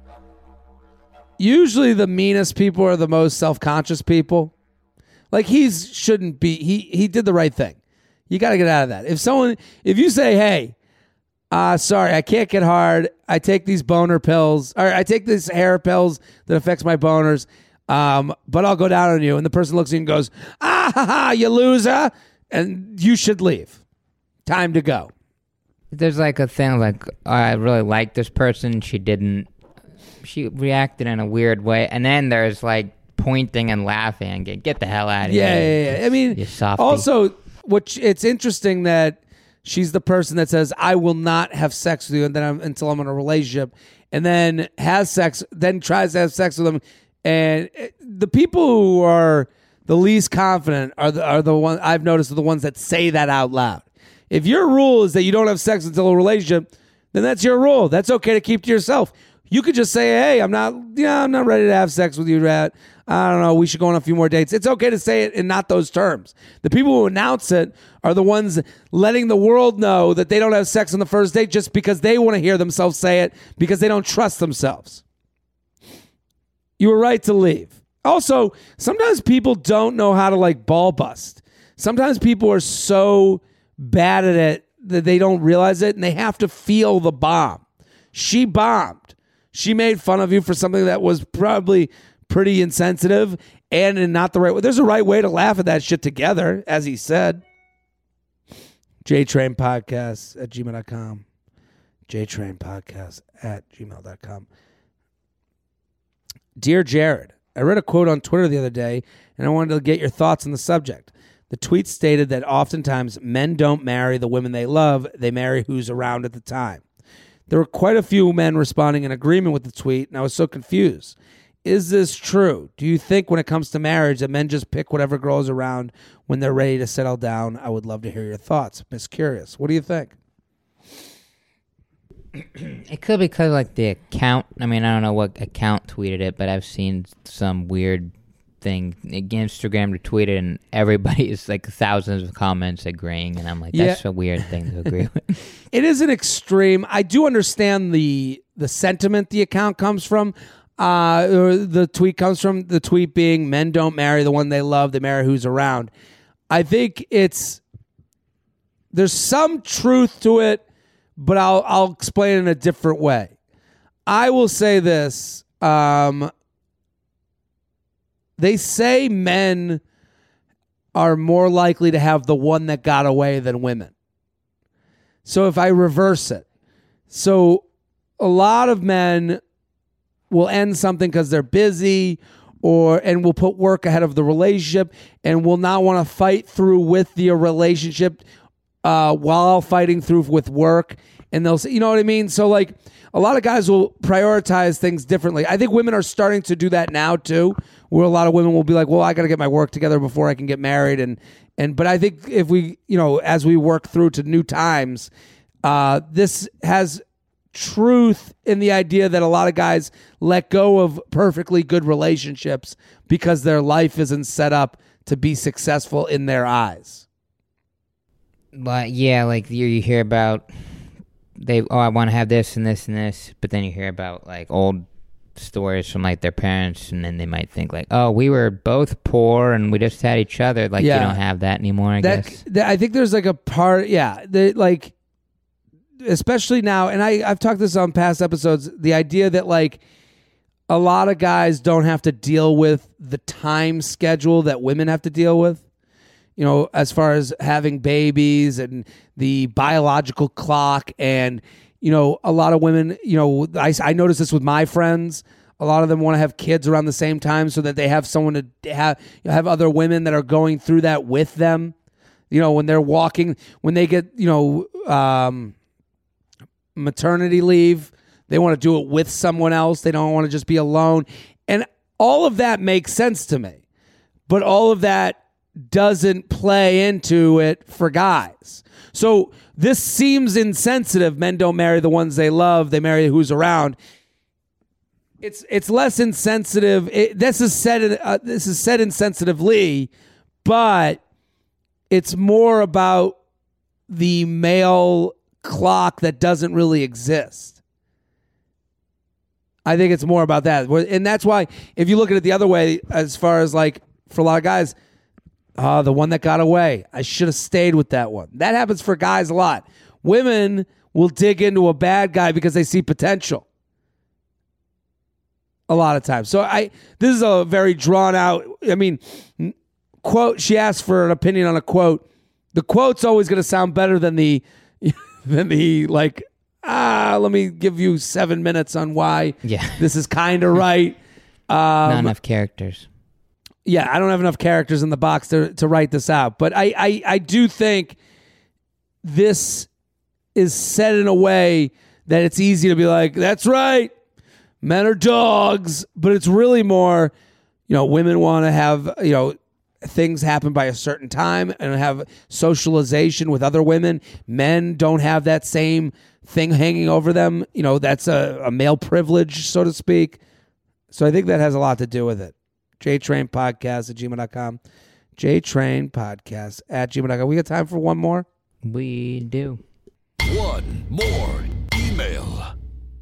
Usually the meanest people are the most self-conscious people. Like, he shouldn't be, he, he did the right thing. You got to get out of that. If someone, if you say, hey, uh, sorry, I can't get hard. I take these boner pills, or I take these hair pills that affects my boners, um, but I'll go down on you. And the person looks at you and goes, ah, ha, ha, you loser. And you should leave. Time to go. There's like a thing like, oh, I really like this person. She didn't, she reacted in a weird way. And then there's like pointing and laughing and get, get the hell out of yeah, here. Yeah, yeah. I mean, you softy. Also, which it's interesting that she's the person that says, I will not have sex with you and then I'm, until I'm in a relationship, and then has sex, then tries to have sex with them. And the people who are the least confident are the, are the ones I've noticed are the ones that say that out loud. If your rule is that you don't have sex until a relationship, then that's your rule. That's okay to keep to yourself. You could just say, hey, I'm not, yeah, I'm not ready to have sex with you, Rat. I don't know. We should go on a few more dates. It's okay to say it in not those terms. The people who announce it are the ones letting the world know that they don't have sex on the first date just because they want to hear themselves say it because they don't trust themselves. You were right to leave. Also, sometimes people don't know how to like ball bust. Sometimes people are so bad at it that they don't realize it and they have to feel the bomb. She bombed. She made fun of you for something that was probably pretty insensitive and in not the right way. There's a right way to laugh at that shit together, as he said. JTrain Podcast at gmail dot com. JTrain Podcast at gmail dot com. Dear Jared, I read a quote on Twitter the other day, and I wanted to get your thoughts on the subject. The tweet stated that oftentimes men don't marry the women they love, they marry who's around at the time. There were quite a few men responding in agreement with the tweet, and I was so confused. Is this true? Do you think when it comes to marriage that men just pick whatever girl is around when they're ready to settle down? I would love to hear your thoughts. Miss Curious, what do you think? It could be because like the account. I mean, I don't know what account tweeted it, but I've seen some weird thing. Instagram retweeted, and everybody's like thousands of comments agreeing, and I'm like, that's yeah. a weird thing to agree with. It is an extreme. I do understand the the sentiment the account comes from. Uh, or the tweet comes from the tweet being men don't marry the one they love, they marry who's around. I think it's there's some truth to it, but I'll I'll explain it in a different way. I will say this. Um, they say men are more likely to have the one that got away than women. So if I reverse it, so a lot of men will end something because they're busy or and will put work ahead of the relationship and will not want to fight through with the relationship uh, while fighting through with work. And they'll say, you know what I mean? So like a lot of guys will prioritize things differently. I think women are starting to do that now too, where a lot of women will be like, well, I got to get my work together before I can get married. And, and, but I think if we, you know, as we work through to new times, uh, this has truth in the idea that a lot of guys let go of perfectly good relationships because their life isn't set up to be successful in their eyes. But yeah, like you, you hear about they, oh, I want to have this and this and this, but then you hear about like old stories from like their parents, and then they might think like, oh, we were both poor and we just had each other. Like yeah. You don't have that anymore, I that, guess. That, I think there's like a part, yeah, that like, especially now, and I, I've talked this on past episodes, the idea that like a lot of guys don't have to deal with the time schedule that women have to deal with, you know, as far as having babies and the biological clock. And, you know, a lot of women, you know, I, I notice this with my friends. A lot of them want to have kids around the same time so that they have someone to have, have other women that are going through that with them. You know, when they're walking, when they get, you know, um, maternity leave, they want to do it with someone else. They don't want to just be alone. And all of that makes sense to me. But all of that doesn't play into it for guys. So this seems insensitive. Men don't marry the ones they love. They marry who's around. It's it's less insensitive. It, this is said uh, this is said insensitively, but it's more about the male clock that doesn't really exist. I think it's more about that. And that's why if you look at it the other way, as far as like for a lot of guys, uh, the one that got away, I should have stayed with that one. That happens for guys a lot. Women will dig into a bad guy because they see potential a lot of times. So I, this is a very drawn out, I mean, quote, she asked for an opinion on a quote. The quote's always going to sound better than the Then he like, ah, let me give you seven minutes on why yeah. this is kind of right. Um, Not enough characters. Yeah, I don't have enough characters in the box to, to write this out. But I, I, I do think this is said in a way that it's easy to be like, that's right, men are dogs. But it's really more, you know, women want to have, you know, things happen by a certain time and have socialization with other women. Men don't have that same thing hanging over them. You know, that's a, a male privilege, so to speak. So I think that has a lot to do with it. JTrain Podcast at gmail dot com. JTrain Podcast at gmail dot com. We got time for one more? We do. One more email.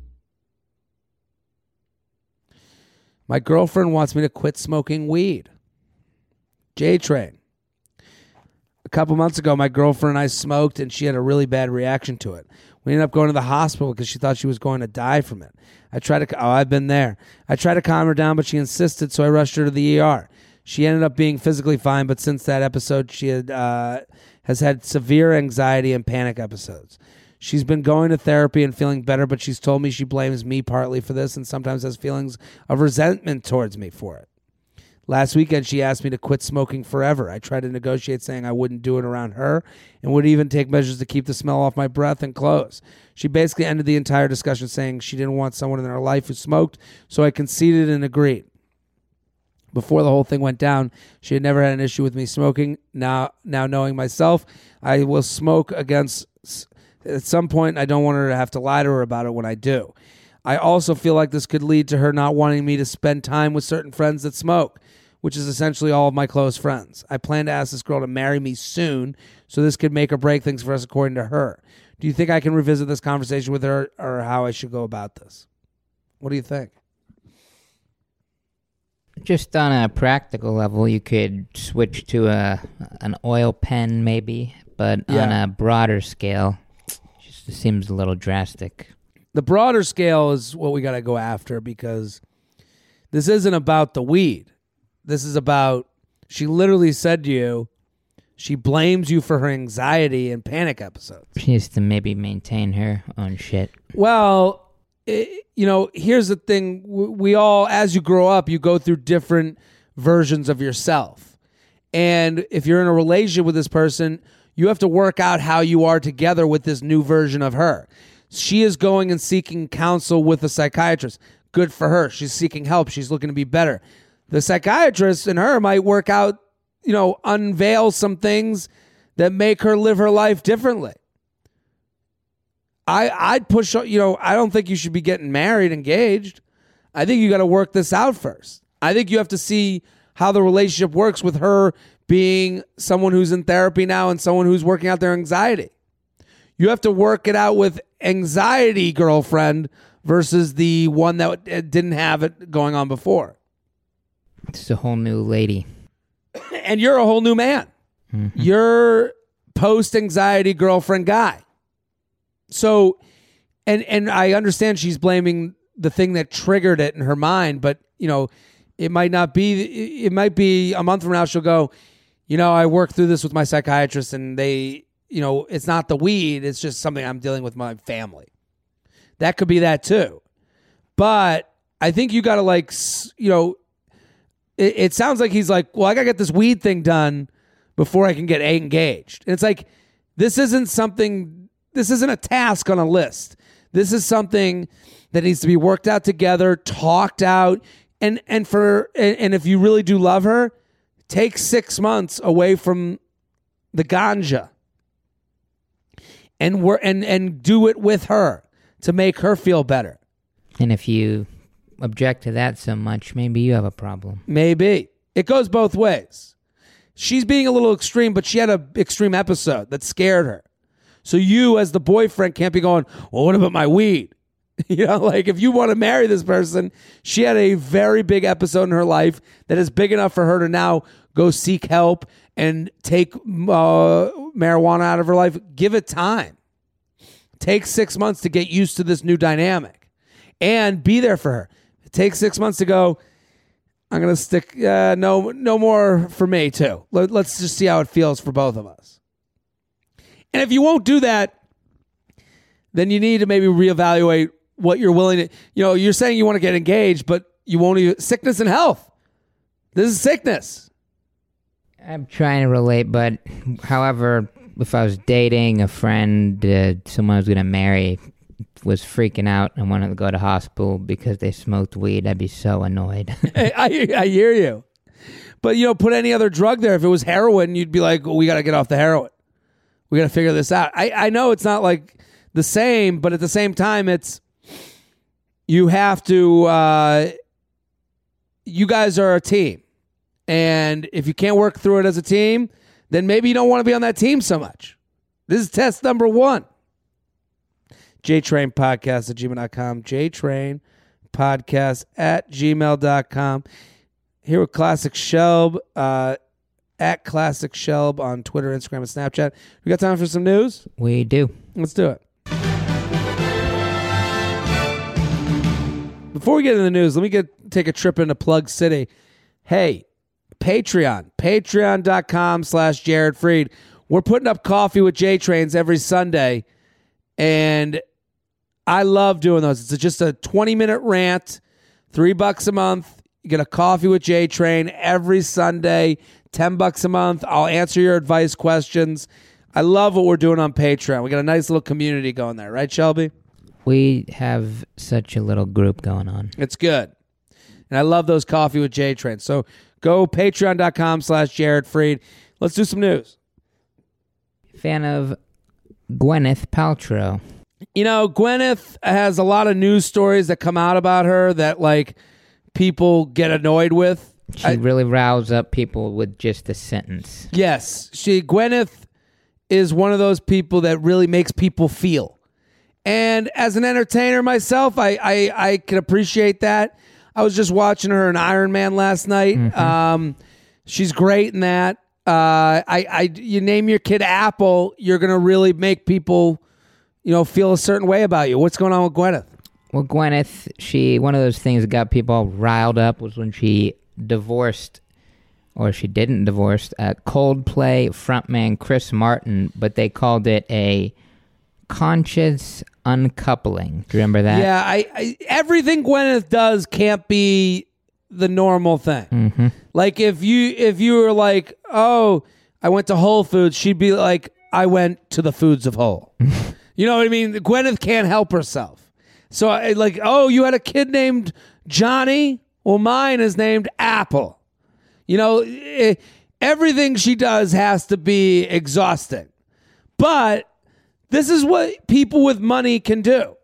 My girlfriend wants me to quit smoking weed. JTrain. A couple months ago, my girlfriend and I smoked, and she had a really bad reaction to it. We ended up going to the hospital because she thought she was going to die from it. I tried to, oh, I've been there. I tried to calm her down, but she insisted, so I rushed her to the E R. She ended up being physically fine, but since that episode, she had uh, has had severe anxiety and panic episodes. She's been going to therapy and feeling better, but she's told me she blames me partly for this and sometimes has feelings of resentment towards me for it. Last weekend, she asked me to quit smoking forever. I tried to negotiate, saying I wouldn't do it around her and would even take measures to keep the smell off my breath and clothes. She basically ended the entire discussion saying she didn't want someone in her life who smoked, so I conceded and agreed. Before the whole thing went down, she had never had an issue with me smoking. Now, now knowing myself, I will smoke against... At some point, I don't want her to have to lie to her about it when I do. I also feel like this could lead to her not wanting me to spend time with certain friends that smoke, which is essentially all of my close friends. I plan to ask this girl to marry me soon, so this could make or break things for us according to her. Do you think I can revisit this conversation with her, or how I should go about this? What do you think? Just on a practical level, you could switch to a an oil pen maybe, but Yeah. on a broader scale, just seems a little drastic. The broader scale is what we got to go after, because this isn't about the weed. This is about, she literally said to you, she blames you for her anxiety and panic episodes. She needs to maybe maintain her own shit. Well, it, you know, here's the thing. We all, as you grow up, you go through different versions of yourself. And if you're in a relationship with this person, you have to work out how you are together with this new version of her. She is going and seeking counsel with a psychiatrist. Good for her. She's seeking help. She's looking to be better. The psychiatrist and her might work out, you know, unveil some things that make her live her life differently. I, I'd push, you know, I don't think you should be getting married, engaged. I think you got to work this out first. I think you have to see how the relationship works with her being someone who's in therapy now and someone who's working out their anxiety. You have to work it out with anxiety girlfriend versus the one that didn't have it going on before. It's a whole new lady. And you're a whole new man. Mm-hmm. You're post-anxiety girlfriend guy. So, and and I understand she's blaming the thing that triggered it in her mind, but, you know, it might not be, it might be a month from now she'll go, you know, I worked through this with my psychiatrist and they, you know, it's not the weed, it's just something I'm dealing with my family. That could be that too. But I think you got to, like, you know, it, it sounds like he's like, well, I got to get this weed thing done before I can get engaged. And it's like, this isn't something, this isn't a task on a list. This is something that needs to be worked out together, talked out. And and for and, and if you really do love her, take six months away from the ganja. And we're and, and do it with her to make her feel better. And if you object to that so much, maybe you have a problem. Maybe. It goes both ways. She's being a little extreme, but she had an extreme episode that scared her. So you, as the boyfriend, can't be going, well, what about my weed? You know, like, if you want to marry this person, she had a very big episode in her life that is big enough for her to now go seek help and take uh, marijuana out of her life. Give it time. Take six months to get used to this new dynamic and be there for her. Take six months to go, I'm going to stick, uh, no no more for me too. Let, let's just see how it feels for both of us. And if you won't do that, then you need to maybe reevaluate what you're willing to, you know, you're saying you want to get engaged, but you won't even, sickness and health. This is sickness. I'm trying to relate, but however, if I was dating a friend, uh, someone I was going to marry was freaking out and wanted to go to hospital because they smoked weed, I'd be so annoyed. I, I hear you. But, you know, put any other drug there. If it was heroin, you'd be like, well, we got to get off the heroin. We got to figure this out. I, I know it's not like the same, but at the same time, it's you have to, uh, you guys are a team. And if you can't work through it as a team, then maybe you don't want to be on that team so much. This is test number one. JTrain Podcast at gmail dot com. JTrain Podcast at gmail dot com. Here with Classic Shelb, uh, at Classic Shelb on Twitter, Instagram, and Snapchat. We got time for some news? We do. Let's do it. Before we get into the news, let me get take a trip into Plug City. Hey, Patreon. Patreon.com slash Jared Freed. We're putting up Coffee with J-Trains every Sunday, and I love doing those. It's just a twenty-minute rant, three bucks a month. You get a Coffee with J-Train every Sunday, ten bucks a month. I'll answer your advice questions. I love what we're doing on Patreon. We got a nice little community going there, right, Shelby? We have such a little group going on. It's good. And I love those Coffee with J-Trains. So go patreon.com slash Jared Freed. Let's do some news. Fan of Gwyneth Paltrow. You know, Gwyneth has a lot of news stories that come out about her that, like, people get annoyed with. She I, really riles up people with just a sentence. Yes. She, Gwyneth is one of those people that really makes people feel. And as an entertainer myself, I, I, I can appreciate that. I was just watching her in Iron Man last night. Mm-hmm. Um, she's great in that. Uh, I, I, you name your kid Apple, you're going to really make people, you know, feel a certain way about you. What's going on with Gwyneth? Well, Gwyneth, she one of those things that got people all riled up was when she divorced, or she didn't divorce, uh, Coldplay frontman Chris Martin, but they called it a conscious uncoupling. Do you remember that? Yeah, I, I everything Gwyneth does can't be the normal thing. Mm-hmm. Like if you if you were like, oh, I went to Whole Foods, she'd be like, I went to the Foods of Whole. You know what I mean? Gwyneth can't help herself. So I like, oh, you had a kid named Johnny? Well, mine is named Apple. You know, it, everything she does has to be exhausting. But this is what people with money can do.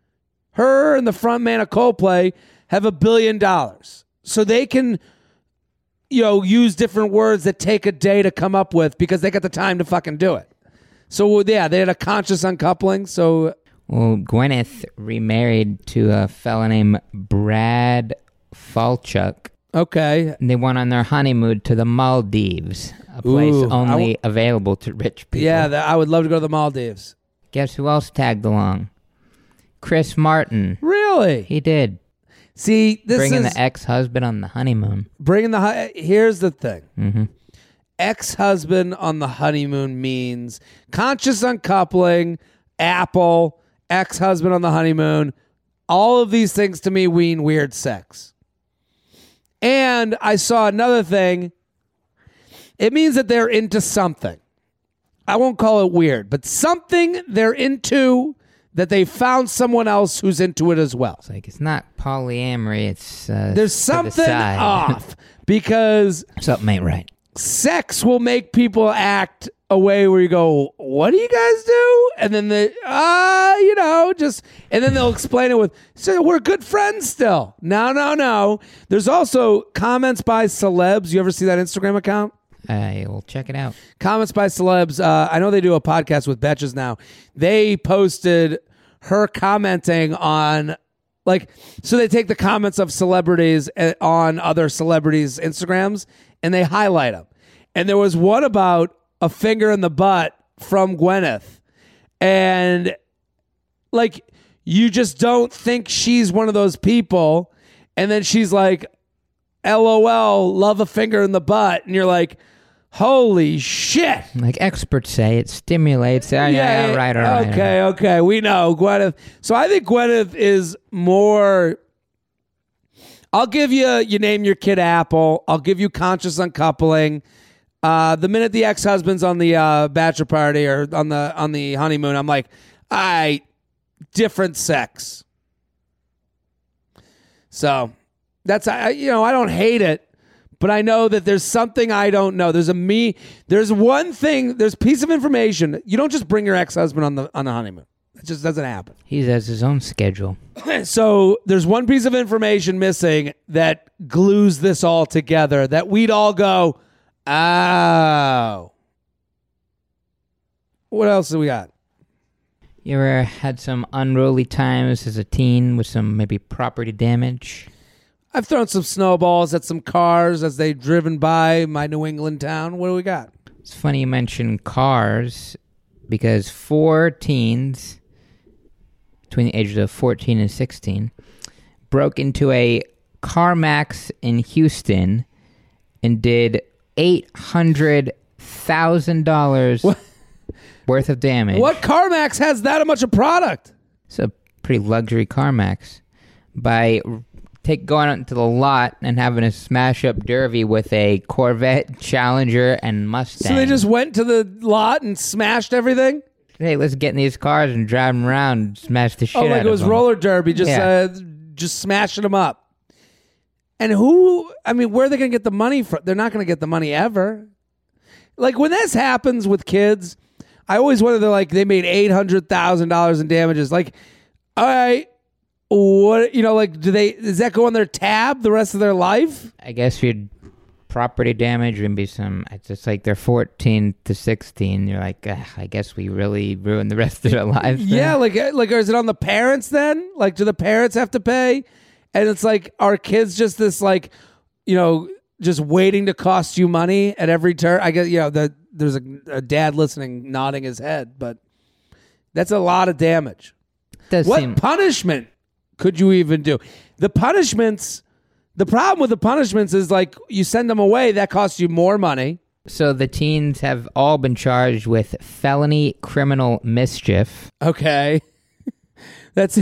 Her and the front man of Coldplay have a billion dollars. So they can, you know, use different words that take a day to come up with because they got the time to fucking do it. So, yeah, they had a conscious uncoupling. So, well, Gwyneth remarried to a fella named Brad Falchuk. Okay. And they went on their honeymoon to the Maldives, a place Ooh, only w- available to rich people. Yeah, the, I would love to go to the Maldives. Guess who else tagged along? Chris Martin. Really? He did. See, this Bringing is... the ex-husband on the honeymoon. Bringing the... hu- Here's the thing. Mm-hmm. Ex-husband on the honeymoon means conscious uncoupling, Apple, ex-husband on the honeymoon. All of these things to me mean weird sex. And I saw another thing. It means that they're into something. I won't call it weird, but something they're into that they found someone else who's into it as well. It's like, it's not polyamory, it's uh, There's to the something side. off because Something ain't right. sex will make people act a way where you go, what do you guys do? And then they, ah, uh, you know, just, and then they'll explain it with, so we're good friends still. No, no, no. There's also comments by celebs. You ever see that Instagram account? I will check it out. Comments by celebs. Uh, I know they do a podcast with Betches now. They posted her commenting on, like, so they take the comments of celebrities on other celebrities' Instagrams and they highlight them. And there was one about a finger in the butt from Gwyneth. And, like, you just don't think she's one of those people. And then she's like, LOL, love a finger in the butt. And you're like, holy shit. Like experts say, it stimulates. Yeah, yeah, yeah, right, all right. Okay, all right. okay. We know Gwyneth. So I think Gwyneth is more... I'll give you, you name your kid Apple. I'll give you conscious uncoupling. Uh, the minute the ex-husband's on the uh, bachelor party or on the on the honeymoon, I'm like, all right, different sex. So that's, I you know, I don't hate it, but I know that there's something I don't know. There's a me. There's one thing. There's a piece of information. You don't just bring your ex-husband on the on the honeymoon. It just doesn't happen. He has his own schedule. So there's one piece of information missing that glues this all together. That we'd all go, oh. What else do we got? You ever had some unruly times as a teen with some maybe property damage? I've thrown some snowballs at some cars as they've driven by my New England town. What do we got? It's funny you mentioned cars because four teens between the ages of fourteen and sixteen broke into a CarMax in Houston and did eight hundred thousand dollars worth of damage. What CarMax has that much of product? It's a pretty luxury CarMax. By take going out into the lot and having a smash up derby with a Corvette, Challenger, and Mustang. So they just went to the lot and smashed everything? Hey, let's get in these cars and drive them around and smash the shit Oh, out like of it was them. roller derby, just Yeah. uh, just smashing them up. And who, I mean, where are they going to get the money from? They're not going to get the money ever. Like when this happens with kids, I always wonder, they're like, they made eight hundred thousand dollars in damages. Like, all right, what, you know, like, do they, does that go on their tab the rest of their life? I guess your property damage would be some, it's just like they're fourteen to sixteen. You're like, ugh, I guess we really ruined the rest of their lives. then." Yeah, like, like, is it on the parents then? Like, do the parents have to pay? And it's like, are kids just this, like, you know, just waiting to cost you money at every turn? I guess, you know, the, there's a, a dad listening, nodding his head, but that's a lot of damage. Does What seem, punishment could you even do? The punishments, the problem with the punishments is like you send them away, that costs you more money. so the teens have all been charged with felony criminal mischief. Okay. That's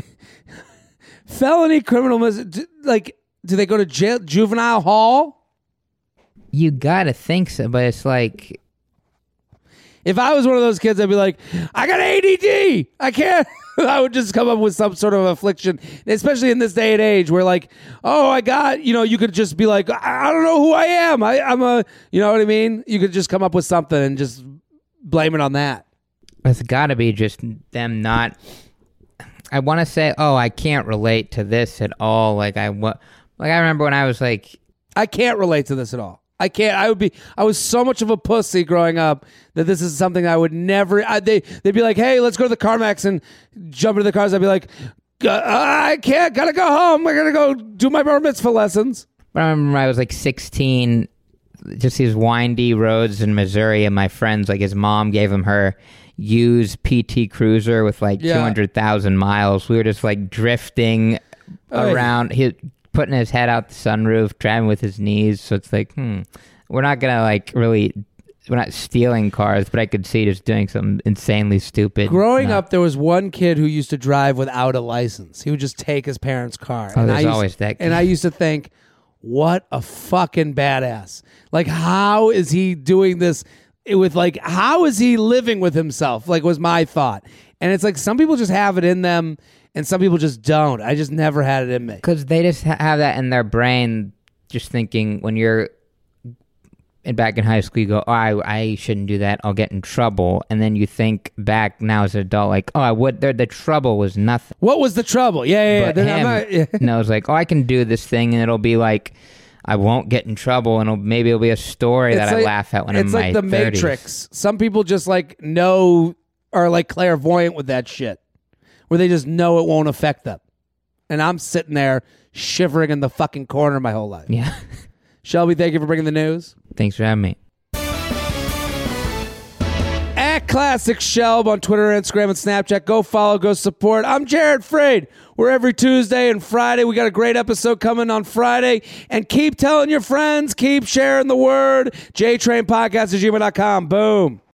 felony criminal mis- d- like, do they go to jail, juvenile hall? You gotta think so, but it's like, If I was one of those kids, I'd be like, I got A D D. I can't. I would just come up with some sort of affliction, especially in this day and age where like, oh, I got, you know, you could just be like, I, I don't know who I am. I, I'm a, you know what I mean? You could just come up with something and just blame it on that. it's gotta be just them not. I want to say, oh, I can't relate to this at all. Like I wa- like I remember when I was like, I can't relate to this at all. I can't. I would be. I was so much of a pussy growing up that this is something I would never. I, they they'd be like, "Hey, let's go to the CarMax and jump into the cars." I'd be like, "I can't. Gotta go home. I gotta go do my bar mitzvah lessons." I remember when I was like sixteen, just these windy roads in Missouri, and my friends, like his mom gave him her used P T Cruiser with like Yeah. two hundred thousand miles. We were just like drifting Oh, around. He putting his head out the sunroof, driving with his knees. So it's like, hmm, we're not gonna like really. We're not stealing cars, but I could see just doing something insanely stupid. Growing No. up, there was one kid who used to drive without a license. He would just take his parents' car. Oh, and there's I used, always that And kid. I used to think, what a fucking badass. Like, how is he doing this with, like, how is he living with himself? Like, was my thought. And it's like, some people just have it in them, and some people just don't. I just never had it in me. Because they just ha- have that in their brain, just thinking when you're in, back in high school, you go, oh, I, I shouldn't do that. I'll get in trouble. And then you think back now as an adult, like, oh, I would. The, the trouble was nothing. What was the trouble? Yeah, yeah, yeah. But Then I'm him not- yeah. knows, like, oh, I can do this thing, and it'll be like, I won't get in trouble, and it'll, maybe it'll be a story that I like- laugh at when I'm in it's my like the thirties. Matrix. Some people just like know, are like clairvoyant with that shit, where they just know it won't affect them. And I'm sitting there shivering in the fucking corner my whole life. Yeah. Shelby, thank you for bringing the news. Thanks for having me. At Classic Shelb on Twitter, Instagram, and Snapchat. Go follow, go support. I'm Jared Freid. We're every Tuesday and Friday. We got a great episode coming on Friday. And keep telling your friends, keep sharing the word. J Train Podcast at gmail dot com. Boom.